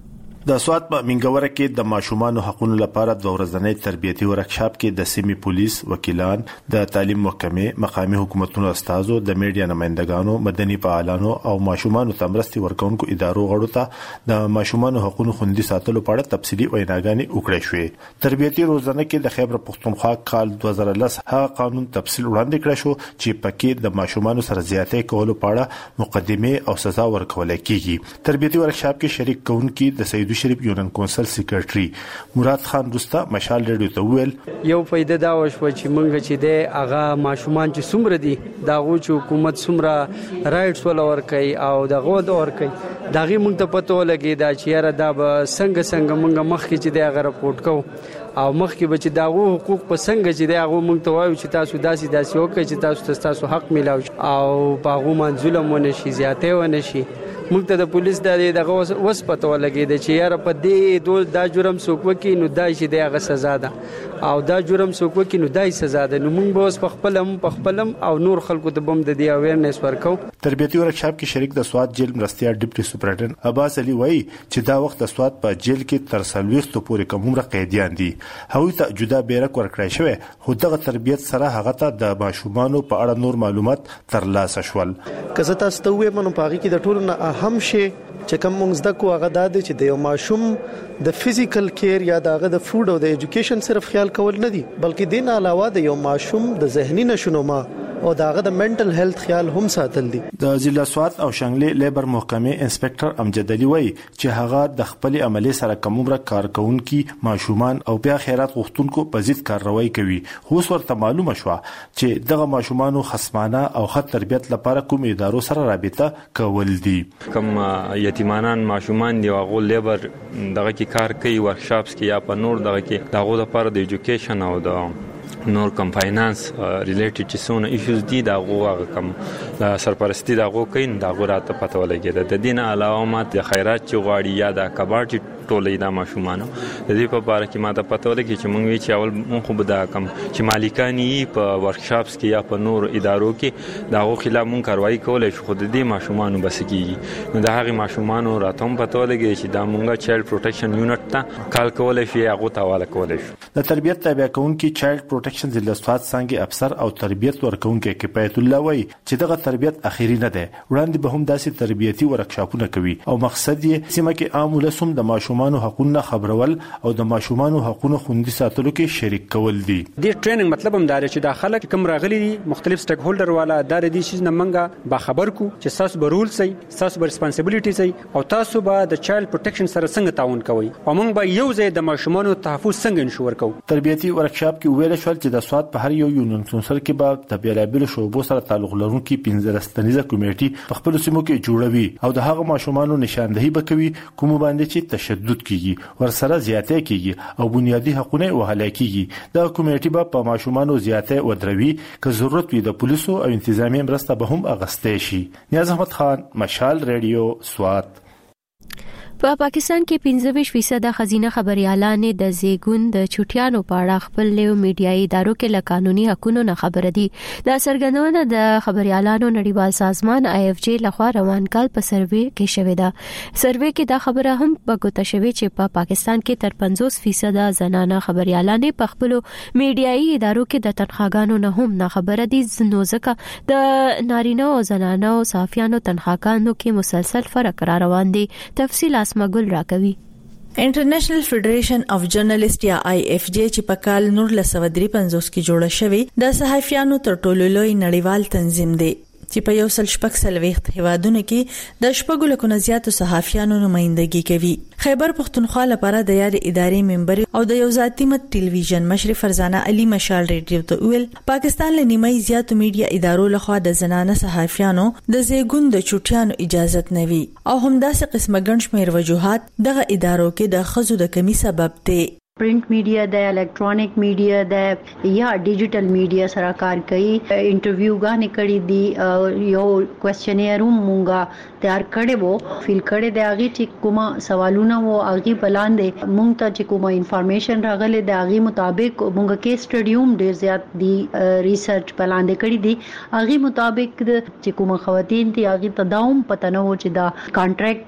د سواد په منګوره کې د ماشومانو حقوقو لپاره د ورځنۍ تربیتي ورکشاپ کې د سیمې پولیس وکیلان د تعلیم محکمې مقامي حکومتونو استادو د میډیا نمائندګانو مدني فعالانو او ماشومانو تمرستي ورکونکو ادارو غړو ته د ماشومانو حقوقو خوندي ساتلو په اړه تفصیلي ویناګانې وکړې شوې. تربیتي روزنه کې د خیبر پښتونخوا کال 2010 هغه قانون تفصیل وړاندې کړ شو چې پکې د ماشومانو سره زیاتې کولو په اړه مقدمه او سزا ورکول کیږي. تربیتي ورکشاپ کې شریک کونکي د سید شریف یونین کونسل سیکریټري مراد خان رستا مشال ریډیو ته ویل یو فائدہ دا وشو چې مونږ چې د اغا ماشومان چې څومره دي دا غو چې حکومت څومره رائټس ولور کوي او دا غو د اور کوي دا غي مونږ ته پته ولګي دا چې یاره دا څنګه مونږ مخ کې چې دا غره رپورټ کوو او مخکې بچ داغو حقوق په څنګه چې داغو مونږ ته وایو چې تاسو داسې وکړئ چې تاسو حق ملاوي او باغو من ظلم ونشي زیاته ونشي. موږ ته د پولیس دغه وس پته ولګي چې یاره په دې ډول دا جرم څوک وکړي نو دای شي دغه سزا ده او دا جرم څوک وکړي نو دای سزا ده. نو موږ به اوس په خپلم او نور خلکو ته بم د دې اویرنس ورکو. تربیتي ورکشاپ کې شریک د سواد جیل مرستيال ډیپټي سپرنټنډنټ عباس علي وایي چې دا وخت د سواد په جیل کې تر 40 پورې کومره قیدیان دي. هغوی ته جدا بیرک ورکړای شوی خو دغه تربیت سره هغه ته د ماشومانو په اړه نور معلومات ترلاسه شول. کزه تاسو ته وې منو پاږي کې د ټولو نه اهم شی چې کوم موږ زده کوو هغه د چې د یو ماشوم د فزیکل کیر یا دغه د فود او د ایجوکیشن صرف خیال کول نه دي بلکې دین علاوه د یو ماشوم د ذهني نشونما او داغه د منټل هیلث خیال هم ساتل دي. د ضلع سواد او شنګلې لیبر محکمې انسپکټر امجد علي وایي چې هغه د خپل عملي سره کومره کارکونکو ماشومان او بیا خیرات غوښتونکو په ضد کاروایی کوي. خو ورته معلومه شو چې دغه ماشومانو خصمانه او خط تربیت لپاره کوم ادارو سره رابطه کول دي. کوم یتیمانان ماشومان دی او لیبر دغه کې کار کوي ورکشاپس کې یا په نور دغه کې دغه لپاره د ایجوکیشن او د نور کم فاینانس ریلیټډ چې څونه ایشوز دي دا غوغه کم سرپرستی دا غو کین دا غوراته پته ولګي د دین علاوه مات د خیرات چې غواړي یا د کباړ چې ټولې دا ماشومان د دې په اړه کې ماته پته ولګي چې موږ وی چې اول مونږ خو به دا کم چې مالکانی په ورکشاپس کې یا په نور ادارو کې دا غو خلاف مونږ کاروایی کولای شو خو د دې ماشومان بس کیږي نو د هغه ماشومان راتم پته ولګي چې دا مونږه چایلډ پروټیکشن یونټ ته کال کولای شي هغه ته حواله کولای شو. د تربیت تابع کونکي چایلډ پروټیکشن ضلع سواد څنګه افسر او تربیت ورکونکي کفایت الله وایي چې دغه تربیت اخیری نه ده وړاندې به هم داسې تربیتي ورکشاپونه کوي او مقصد یې سیمه کې عام ولسم د ماشومان حقوقونه خبرول او د ماشومان حقوقونه خوندي ساتلو کې شریک کول دي. د ټریننګ مطلب هم دا چې د خلک کوم راغلي مختلف سټیک هولډر والا د دې شي نه منګه با خبر کو چې تاسو به رول سي تاسو به ریسپانسیبিলিټي سي او تاسو به د چایلډ پروټیکشن سره څنګه تعاون کوئ او موږ به یو ځای د ماشومان تحفظ څنګه انشور کوو. تربیتي ورکشاپ کې ویل شو چې د سواد په هر یو یونین کونسل کې به د بیلابل شعبو سره تعلق لرونکي 15 تنیزه کمیټي په خپل سیمو کې جوړوي او د هغه ماشومان نشاندهي وکوي کوم باندې چې تشدد کیږي ورسره زیاته کیږي او بنیادی حقوقونه وهله کیږي. د کمیټي په ماشومان زیاته ودروي که ضرورت وي د پولیسو او انتظامی مرسته به هم اغستې شي. نیاز احمد خان مشال ریډیو سواد. په پاکستان کې 25% خزینه خبريالان د زیګون د چټیانو په اړه خپل له میډیایي ادارو کې له قانوني حقوقو نه خبر دي. دا څرګندونه د خبريالانو نړیوال سازمان IFJ لخوا روان کال په سروې کې شوې ده. سروې کې دا خبره هم بګوته شوې چې په پاکستان کې تر 50% زنانه خبريالان په خپل میډیایي ادارو کې د تنخواګانو نه هم نه خبره دي. نو ځکه د نارینه او زنانه او صحافیانو تنخواګانو کې مسلسل فرق را روان دي. تفصیل مګل راکوي. انټرنیشنل فیډریشن اف جرنالیست یا IFJ چې په کال 1953 کې جوړه شوې د صحافیانو تر ټولو لوی نړیوال تنظیم دی. چې په 140 هیوادونو کې د 4 زیاتو صحافیانو نمائندګي کوي. خیبر پختونخوا لپاره د یاد ادارې ممبر او د یو ذاتی مت ټلویزیون مشر فرزانه علي مشال ریډیو ته ویل پاکستان له نیمای زیاتو میډیا ادارو لخوا د زنانه صحافیانو د زیګون د چټیانو اجازه نه وي او همداسې قسمه ګڼ شمېر وجوهات دغه ادارو کې د خزو د کمی سبب دی. پرنٹ میډیا د الکترونیک میډیا د یا ډیجیټل میډیا سره کار کوي. انټرویو غانې کړي دي یو کوېسچنیر مونږه تیار کړي وو فیل کړي د هغه چې کومه سوالونه وو هغه بلاندې مونږ ته چې کومه انفارمیشن راغله د هغه مطابق مونږ کې سټډیوم ډیر زیات دی ریسرچ بلاندې کړي دي هغه مطابق چې کومه خواتین دي هغه تداوم پته نه و چې دا کانټریکټ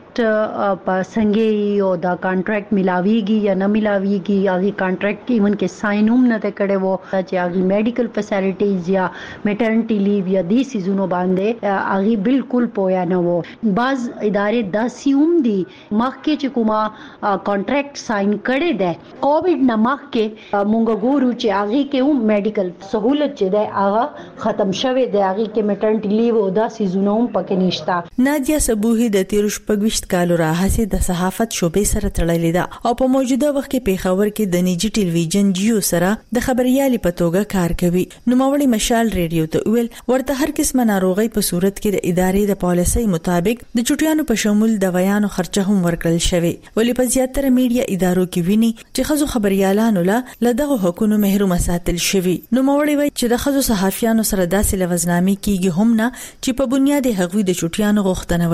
په څنګه یو دا کانټریکټ ملاويږي یا نه ملاويږي هغه کانټریکټ ایون کې ساين هم نه کړي وو چې هغه میډیکل فیسیلیټیز یا میټرنټی لیو یا دي سيزونو باندې هغه بالکل پویا نه وو. بعض ادارې داسې هم دي مخکې چې کومه کانټریکټ ساين کړي ده کووډ نه مخکې مونږ ګورو چې هغه کې هم میډیکل سہولت چې ده هغه ختم شوه ده هغه کې میټرنټی لیو او دا سيزونو هم پکې نشته. نادیا صبوحي د 13 کالو راهسي د صحافت شوبې سره تړلې ده او په موجوده وخت کې پیښور کې د نيجي ټلویزیون جیو سره د خبريالي په توګه کار کوي. نوموړي مشال ریډیو ته ویل ورته هر قسمه ناروغي په صورت کې د ادارې د پالیسۍ مطابق د چټیانو په شمول دوايانو خرچه هم ورکړل شوی. ولې په زیاتره میډیا ادارو کې ویني چې خزو خبريالانو له دغه حقوقو محروم ساتل شوی. نوموړي وایي چې د خزو صحافیانو سره داسې لوزنامې کیږي هم نه چې په بنیاد هغوی د چټیانو غوښتنه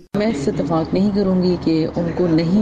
وکړي. नहीं करूंगी कि उनको नहीं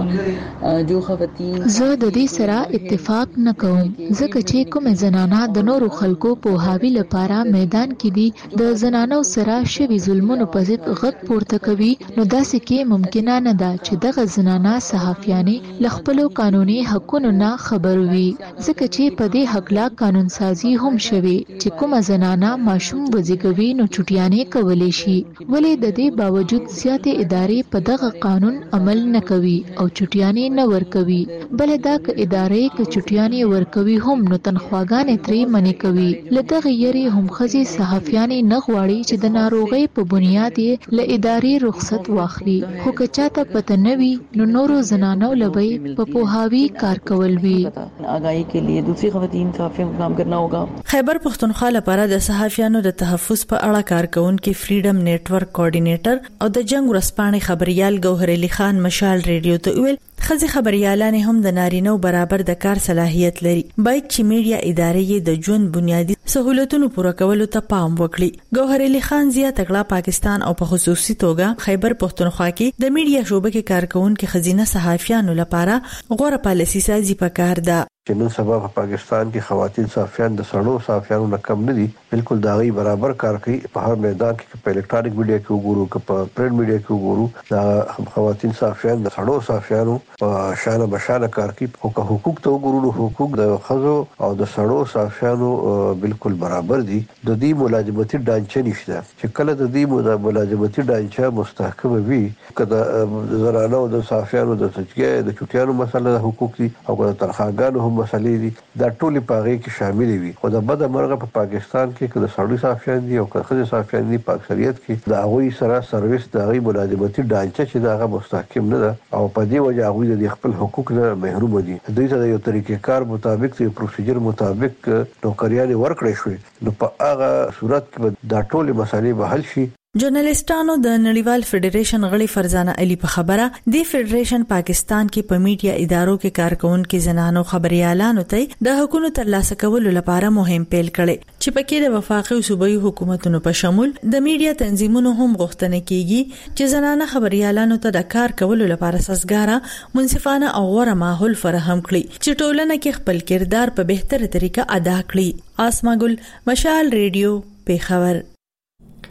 पता जो خواتین زه د دې سره اتفاق نه کوم ځکه چې کوم زنانه د نورو خلکو په هاوی لپاره میدان کې دي د زنانو سره شوی ظلمونو په ضد غږ پورته کوي نو داسې کې ممکنه نه ده چې دغه زنانه صحافیانې ل خپل قانوني حقوقو نه خبر وي ځکه چې په دې حق لا قانون سازي هم شوی چې کوم زنانه ماشوم وزګوي نو چټیانې کولې شي ولې د دې باوجود زیاتې ادارې په دغه قانون عمل نه کوي او چټیانې نه ورکوي بل دا ک ادارې ک چټیانې ورکوي هم نو تنخواګانې ترې منې کوي لدغه یری هم خزي صحافیانې نه غواړي چې د ناروغي په بنیاد یې ل ادارې رخصت واخلي خو که چاته پته نه وي نو نورو زنانو لوي په پوهاوی کار کول وي آگاهی के लिए दूसरी خواتین صحافیوں کو کام کرنا ہوگا. خیبر پختونخوا لپاره د صحافیانو د تحفظ په اړه کارکونکو فریډم نېټورک کوارډینیټر او د جنگ ورسپانې خبريال ګوهر علي خان مشال ریډیو ته ویل خزي خبريالان هم د نارینو برابر د کار صلاحیت لري باید چې میډیا ادارې د ژوند بنیادی سہولتونو پوره کولو ته پام وکړي. ګوهر علي خان زیات کړه پاکستان او په خصوصي توګه خیبر پختونخوا کې د میډیا شوبې کې کارکونکو خزینه صحافیانو لپاره غوړه پالیسي سازي پکار ده. چې نن سبا په پاکستان کې خواتین صحافیان د سړو صحافیانو نه کم نه دي بالکل دا غي برابر کار کوي په هر میدان کې په الکترونیک میډیا کې وګورو که په پرنٹ میډیا کې وګورو دا خواتین صحافیان د سړو صحافیانو په شان بشانه کار کوي او که حقوق ته وګورو حقوق د خزو او د سړو صحافیانو بالکل برابر دي. د دې ملازمتي ډانچه نشته چې کله د دې ملازمتي ډانچه مستحکم وي کله زنانو د صحافیانو د چټیانو مسله حقوق دي او د تنخواګانو مسلې دي دا ټولې پاغې کې شامل وي خو د بده مرغه په پاکستان کې کله سړی صحافیان دي او کله صحافیان دي په اکثریت کې دا غوي سره سرویس د غي ملازمتي ډانچه چې دا مستحکم نه ده او په دې وجه غوي د خپل حقوق نه محروم دي. دوی ته یو طریقې کار مطابق یو پروسیجر مطابق نوکریان ورکړې شوې نو په هغه صورت کې دا ټولې مسلې به حل شي. جرنالستانو د نړیوال فدریشن غړي فرزانه علي په خبره د فدریشن پاکستان کې په میډیا ادارو کې کارکونکو زنانو خبريالانو ته د حقوقو ترلاسه کولو لپاره مهم پیل کړي چې پکې د وفاقي او صوبایي حکومتونو په شمول د میډیا تنظیمونو هم غوښتنه کیږي چې زنانه خبريالانو ته د کار کولو لپاره سازګاره منصفانه او غوره ماحول فراهم کړي چې ټولنه کې خپل کردار په بهتره طریقه ادا کړي. آسما ګل مشال ریډیو پیښور.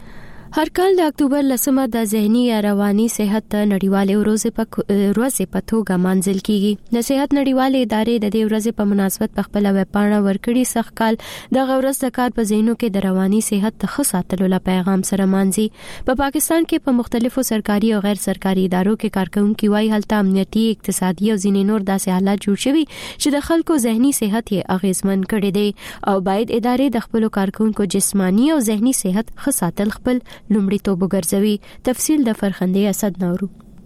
هر کال د اکتوبر 10 د ذهني یا رواني صحت نړیواله ورځ په توګه منځل کیږي. د صحت نړیواله ادارې د دې ورځې په مناسبت په خپل ویبپاڼه ورکړي سخت کال د ورځ د کار په ذهنو کې د رواني صحت د ښه ساتلو لپاره پیغام سره مانځي. په پاکستان کې په مختلفو سرکاري او غیر سرکاري ادارو کې کارکونکو وايي هلته امنیتي، اقتصادي او ځینې نور داسې حالات جوړ شوي چې د خلکو ذهني صحت یې اغیزمن کړي دي او باید ادارې د خپل کارکونکو جسمانی او ذهني صحت ښه ساتل خپل لومړی توب ګرځوي. تفصیل د فرخندې اسد نورو.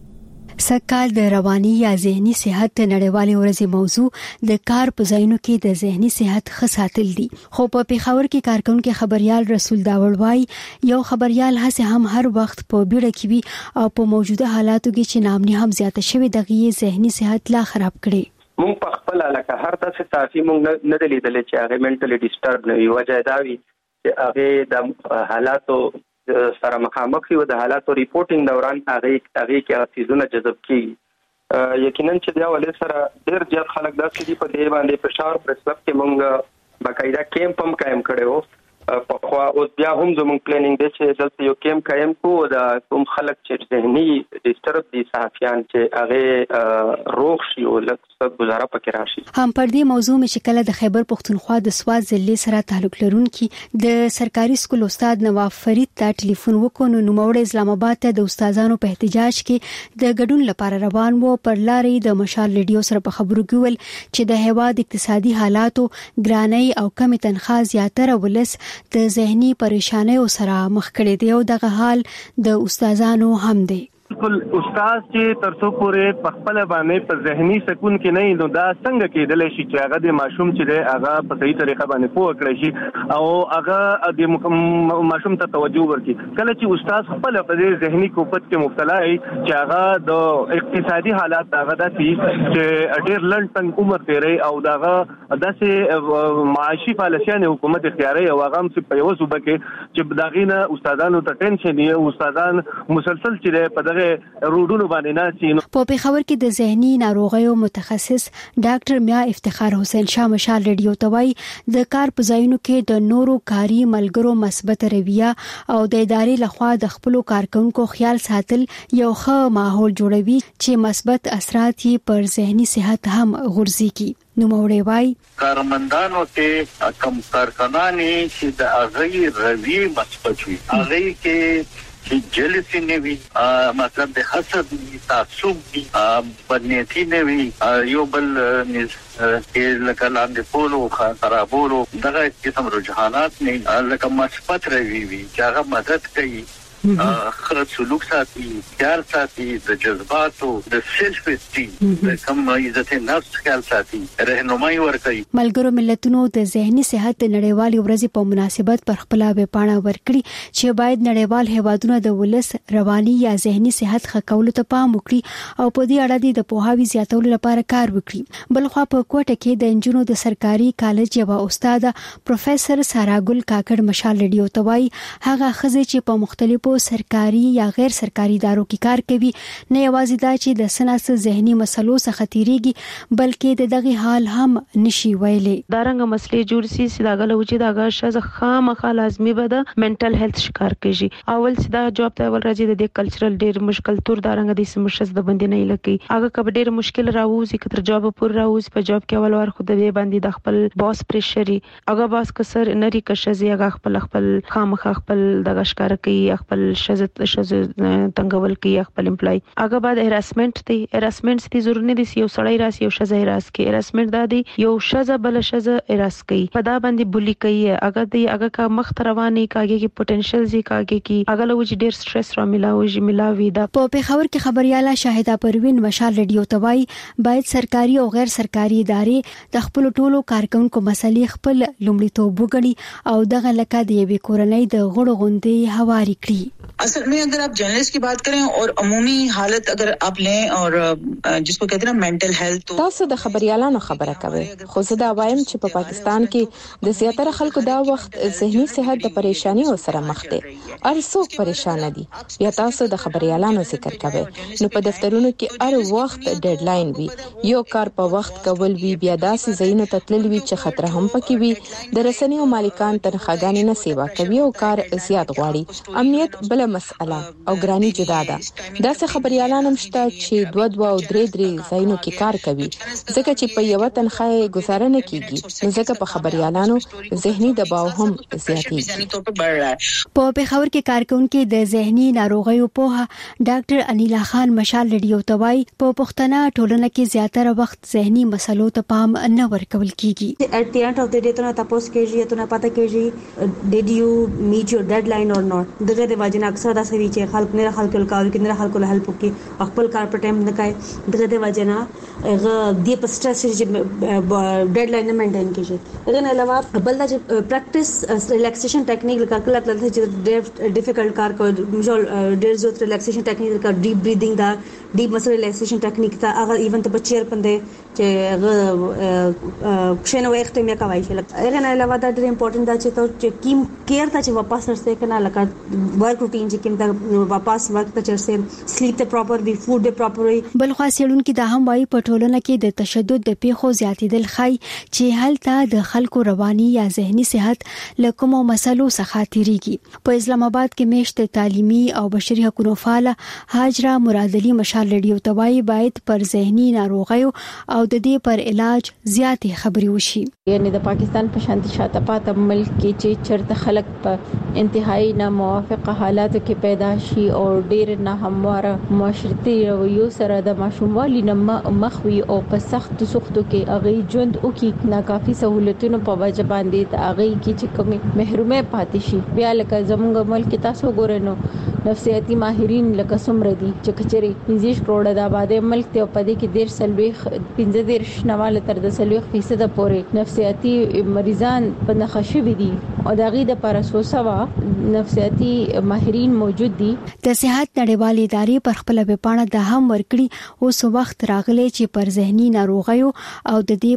سکهال د رواني یا ذهني صحت نړیوالې ورځې موضوع د کار په ځایونو کې د ذهني صحت ښه ساتل دي. خو په پیښور کې کارکونکو خبريال رسول داوړ وايي یو خبريال هڅه هم هر وخت په بیړه کې وي او په موجوده حالاتو کې چې نامني هم زیاته شوی دغه ذهني صحت لا خراب کړي. مونږ په خپل علاقه هر څه تاسو مونږ نه دلیدل چې هغه منټلی ډیسټرب نه وي. وجه دا وي چې هغه د حالاتو سره مخامخ یو د حالاتو ریپورتینګ دوران هغه کې چیزونه جذب کیږي. یقینا چې دا ولې سره ډېر زیات خلک داسې دي په دې باندې فشار پر سبب کې مونږ باقاعده کیمپ هم قائم کړو. په خو اوس بیا هم زموږ پلانینګ دی چې دلته یو کیمپ قائم کوو د کوم خلک چې ذهني ډیسټرب دي صحافیان چې هغه روغ شي او لکه گزاره پکې راشي. هم پر دې موضوع مې شکل د خیبر پختونخوا د سواد ضلع سره تعلق لرونکي د سرکاري سکول استاد نواف فرید ته ټلیفون وکړو. نو موړ اسلام آباد ته د استادانو په احتجاج کې د ګډون لپاره روان وو. پر لارې د مشال ریډیو سره په خبرو کې ول چې د هیواد اقتصادي حالاتو ګرانۍ او کم تنخواه زیاتره ولس د ذهني پریشانیو سره مخ کړي دي او دغه حال د استادانو هم دی. استاد چې ترڅو پورې په خپل باندې په ذهني سکون کې نه نو دا څنګه کېدل شي چې هغه د ماشوم چې دی هغه په صحیح طریقه باندې پوه کړی شي او هغه د ماشوم ته توجه ورکړي. کله چې استاد خپل په دې ذهني کوفت کې مبتلا وي چې هغه د اقتصادي حالات هغه داسي چې ډېر لنډ تنګ عمر تیری او دغه داسې معاشي پالیسیان حکومت اختیاري او هغه هم په یو صوبه کې چې داغینه استادانو ته ټینشن دی. استادان مسلسل چې په روډونو باندې ناسي. په پیښور کې د ذهني ناروغیو متخصص ډاکټر میا افتخار حسین شاه مشال ریډیو توای د کار په ځایونو کې د نورو کاري ملګرو مثبت رویه او د ادارې لخوا د خپل کارکونکو خیال ساتل یو ښه ماحول جوړوي چې مثبت اثرات یې پر ذهني صحت هم غورځي. نو موړې وای کارمندانو ته کم کارکنان چې د هغه روي مثبت وي هغه کې چې جلسي نه وي مطلب د حسد تعصب بدنيتي نه وي یو بل کې لکه لاندې پولو خرابولو دغه قسم رجحانات نه لکه مثبت روي وي چې هغه مدد کوي خلک سلوک ساتي خیال ساتي د جذباتو د سیلف اسټیم د کم عزت نفس خیال ساتي رهنمایي ورکوي. ملګرو ملتونو د ذهني صحت نړیوالې ورځې په مناسبت پر خپل ویبپاڼه ورکړي چې باید نړیوال هیوادونه د ولس رواني یا ذهني صحت ښه کولو ته پام وکړي او په دې اړه د پوهاوي زیاتولو لپاره کار وکړي. بلخوا په کوټه کې د انجونو د سرکاري کالج یو استاد پروفیسور سارا ګل کاکړ مشال ریډیو توای هغه خزه چې په مختلفو سرکاري یا غیر سرکاري ادارو کې کار کوي نه یوازې دا چې د سناس ذهني مسلو څخه تیریږي بلکې د دغه حال هم نشي ویلې. دارنګ مسلې جوړ سي سیداګل وجې داګه شزه خامخا لازمي بده منټل هیلث شکار کوي. اول سیدا جواب ته ول راځي د کلچرل ډیر مشکل تور دارنګ د سمشز د باندې نه لکی هغه کب ډیر مشکل راوځي کتر جواب پور راوځي په جواب کې اول ور خو د باندې د خپل باس پریشري هغه باس کسر نری کشزي هغه خپل خامخا خپل دغه شکار کوي خپل شزه تنګول کوي خپل امپلای هغه بعد هراسمنت دي ضروري دي یو سړی راس یو شزه هراس کوي. هراسمنت دا دی یو شزه بل شزه هراس کوي په دا باندې بولی کوي هغه کا مخ رواني کاږي کې پوتنشل زی کاږي کې هغه لوج ډیر سټرس را ملاوي دا. په پیښور کې خبرياله شاهده پروین مشال ریډیو توای باید سرکاري او غیر سرکاري ادارې د خپل ټولو کارکونکو مسلې خپل لومړیتوب وګڼي او دغه لکه د یوې کورنۍ د غړو غونډې هواري کړي. असल में अगर आप जर्नलिस्ट की बात करें और अमूमी हालत अगर आप लें और जिसको कहते हैं ना मेंटल हेल्थ, तो تاسو د خبريالانو خبره کوي خو زه دا وایم چې په پاکستان کې د زیاتره خلکو دا وخت ذهني صحت د پریشانی سره مخ دي. هر څوک پریشان دي. بیا تاسو د خبريالانو ذکر کوي نو په دفترونو کې هر وخت ډیډلاین وي، یو کار په وخت کول وی، بیا داسې ځایونو ته تلل وی چې خطر هم پکې وي. د رسنیو مالکان تنخواګانې نه سیوا کوي او کار زیات غواړي. امنیت بل مسأله او ګرانی جدا ده. داسې خبريالان هم شته چې 2 او 3 ځایونو کې کار کوي ځکه چې په یو تنخواه گزاره نه کیږي، نو ځکه په خبريالانو ذهني دباو هم زیاتېږي. په پیښور کې کارکونکو د ذهني ناروغیو په ډاکټر انیلا خان مشال ریډیو توای په پښتنه ټولنه کې زیاتره وخت ذهني مسلو ته پام نه ورکول کیږي. At the end of the day ته تاسو کېږي ته نه پته کېږي did you meet your deadline or not. دغه د واجن اکثر دا سوي چې خلک نه خلک کول کې نه خلکو له هلپ کوي خپل کار په ټایم نه کوي. دغه د واجن هغه د په سټرس چې ډیډلاین نه مینټین کیږي. دغه نه علاوه بل د پریکټس ریلیکسیشن ټیکنیک لکه کله کله چې ډیفیکلټ کار کوي مجول ډیر زو ریلیکسیشن ټیکنیک لکه ډیپ بریثینګ دا ډیپ مسل ریلیکسیشن ټیکنیک ته هغه ایون ته بچیر پندې چې هغه شنو وخت مې کوي چې هغه نه علاوه دا ډېر امپورټنت دا چې کیم کیر ته چې واپس رسته کنه لکه ورک روټین چې کیم ته واپس ورک ته چرسه سلیپ ته پراپر وی فود ته پراپر وی. بل خاصیلون کې دا هم وايي په ټولنه کې د تشدد د پیښو زیاتېدل خای چې هلته د خلکو رواني یا ذهني صحت لکه مسلو څخه تیریږي. په اسلام آباد کې میشت تعلیمي او بشري حقوقو فعال هاجرا مرادلی مشال ریډیو توای باید پر ذهني ناروغیو او د دې پر علاج زیاتې خبري وشي. یعنی د پاکستان په شانتي شاته پاتې ملک کې چې چرته خلک په انتهایی ناموافقه حالاتو کې پیدا شي او ډېر نه همواره معاشرتي رویو سره د ماشوموالي نه مخ وي او په سختو کې هغه ژوند او کې ناکافي سہولتونو په وجه باندې د هغه کې چې کومه محرومه پاتې شي. بیا لکه زموږ ملک تاسو ګورئ نفسیاتي ماهرین لکه سمره دي چې کچري 15 کروڑ د آبادې ملک ته په دې کې 15 نواله تر د 30% پورې نفسیاتي مریضان په نخښوي دي او د غي د پرسوسوا نفسیاتي ماهرین موجود دي. د صحت نړیوال ادارې پر خپل ویبپاڼه د هم ورکړي اوس وخت راغلی چې پر ذهني ناروغیو او د دې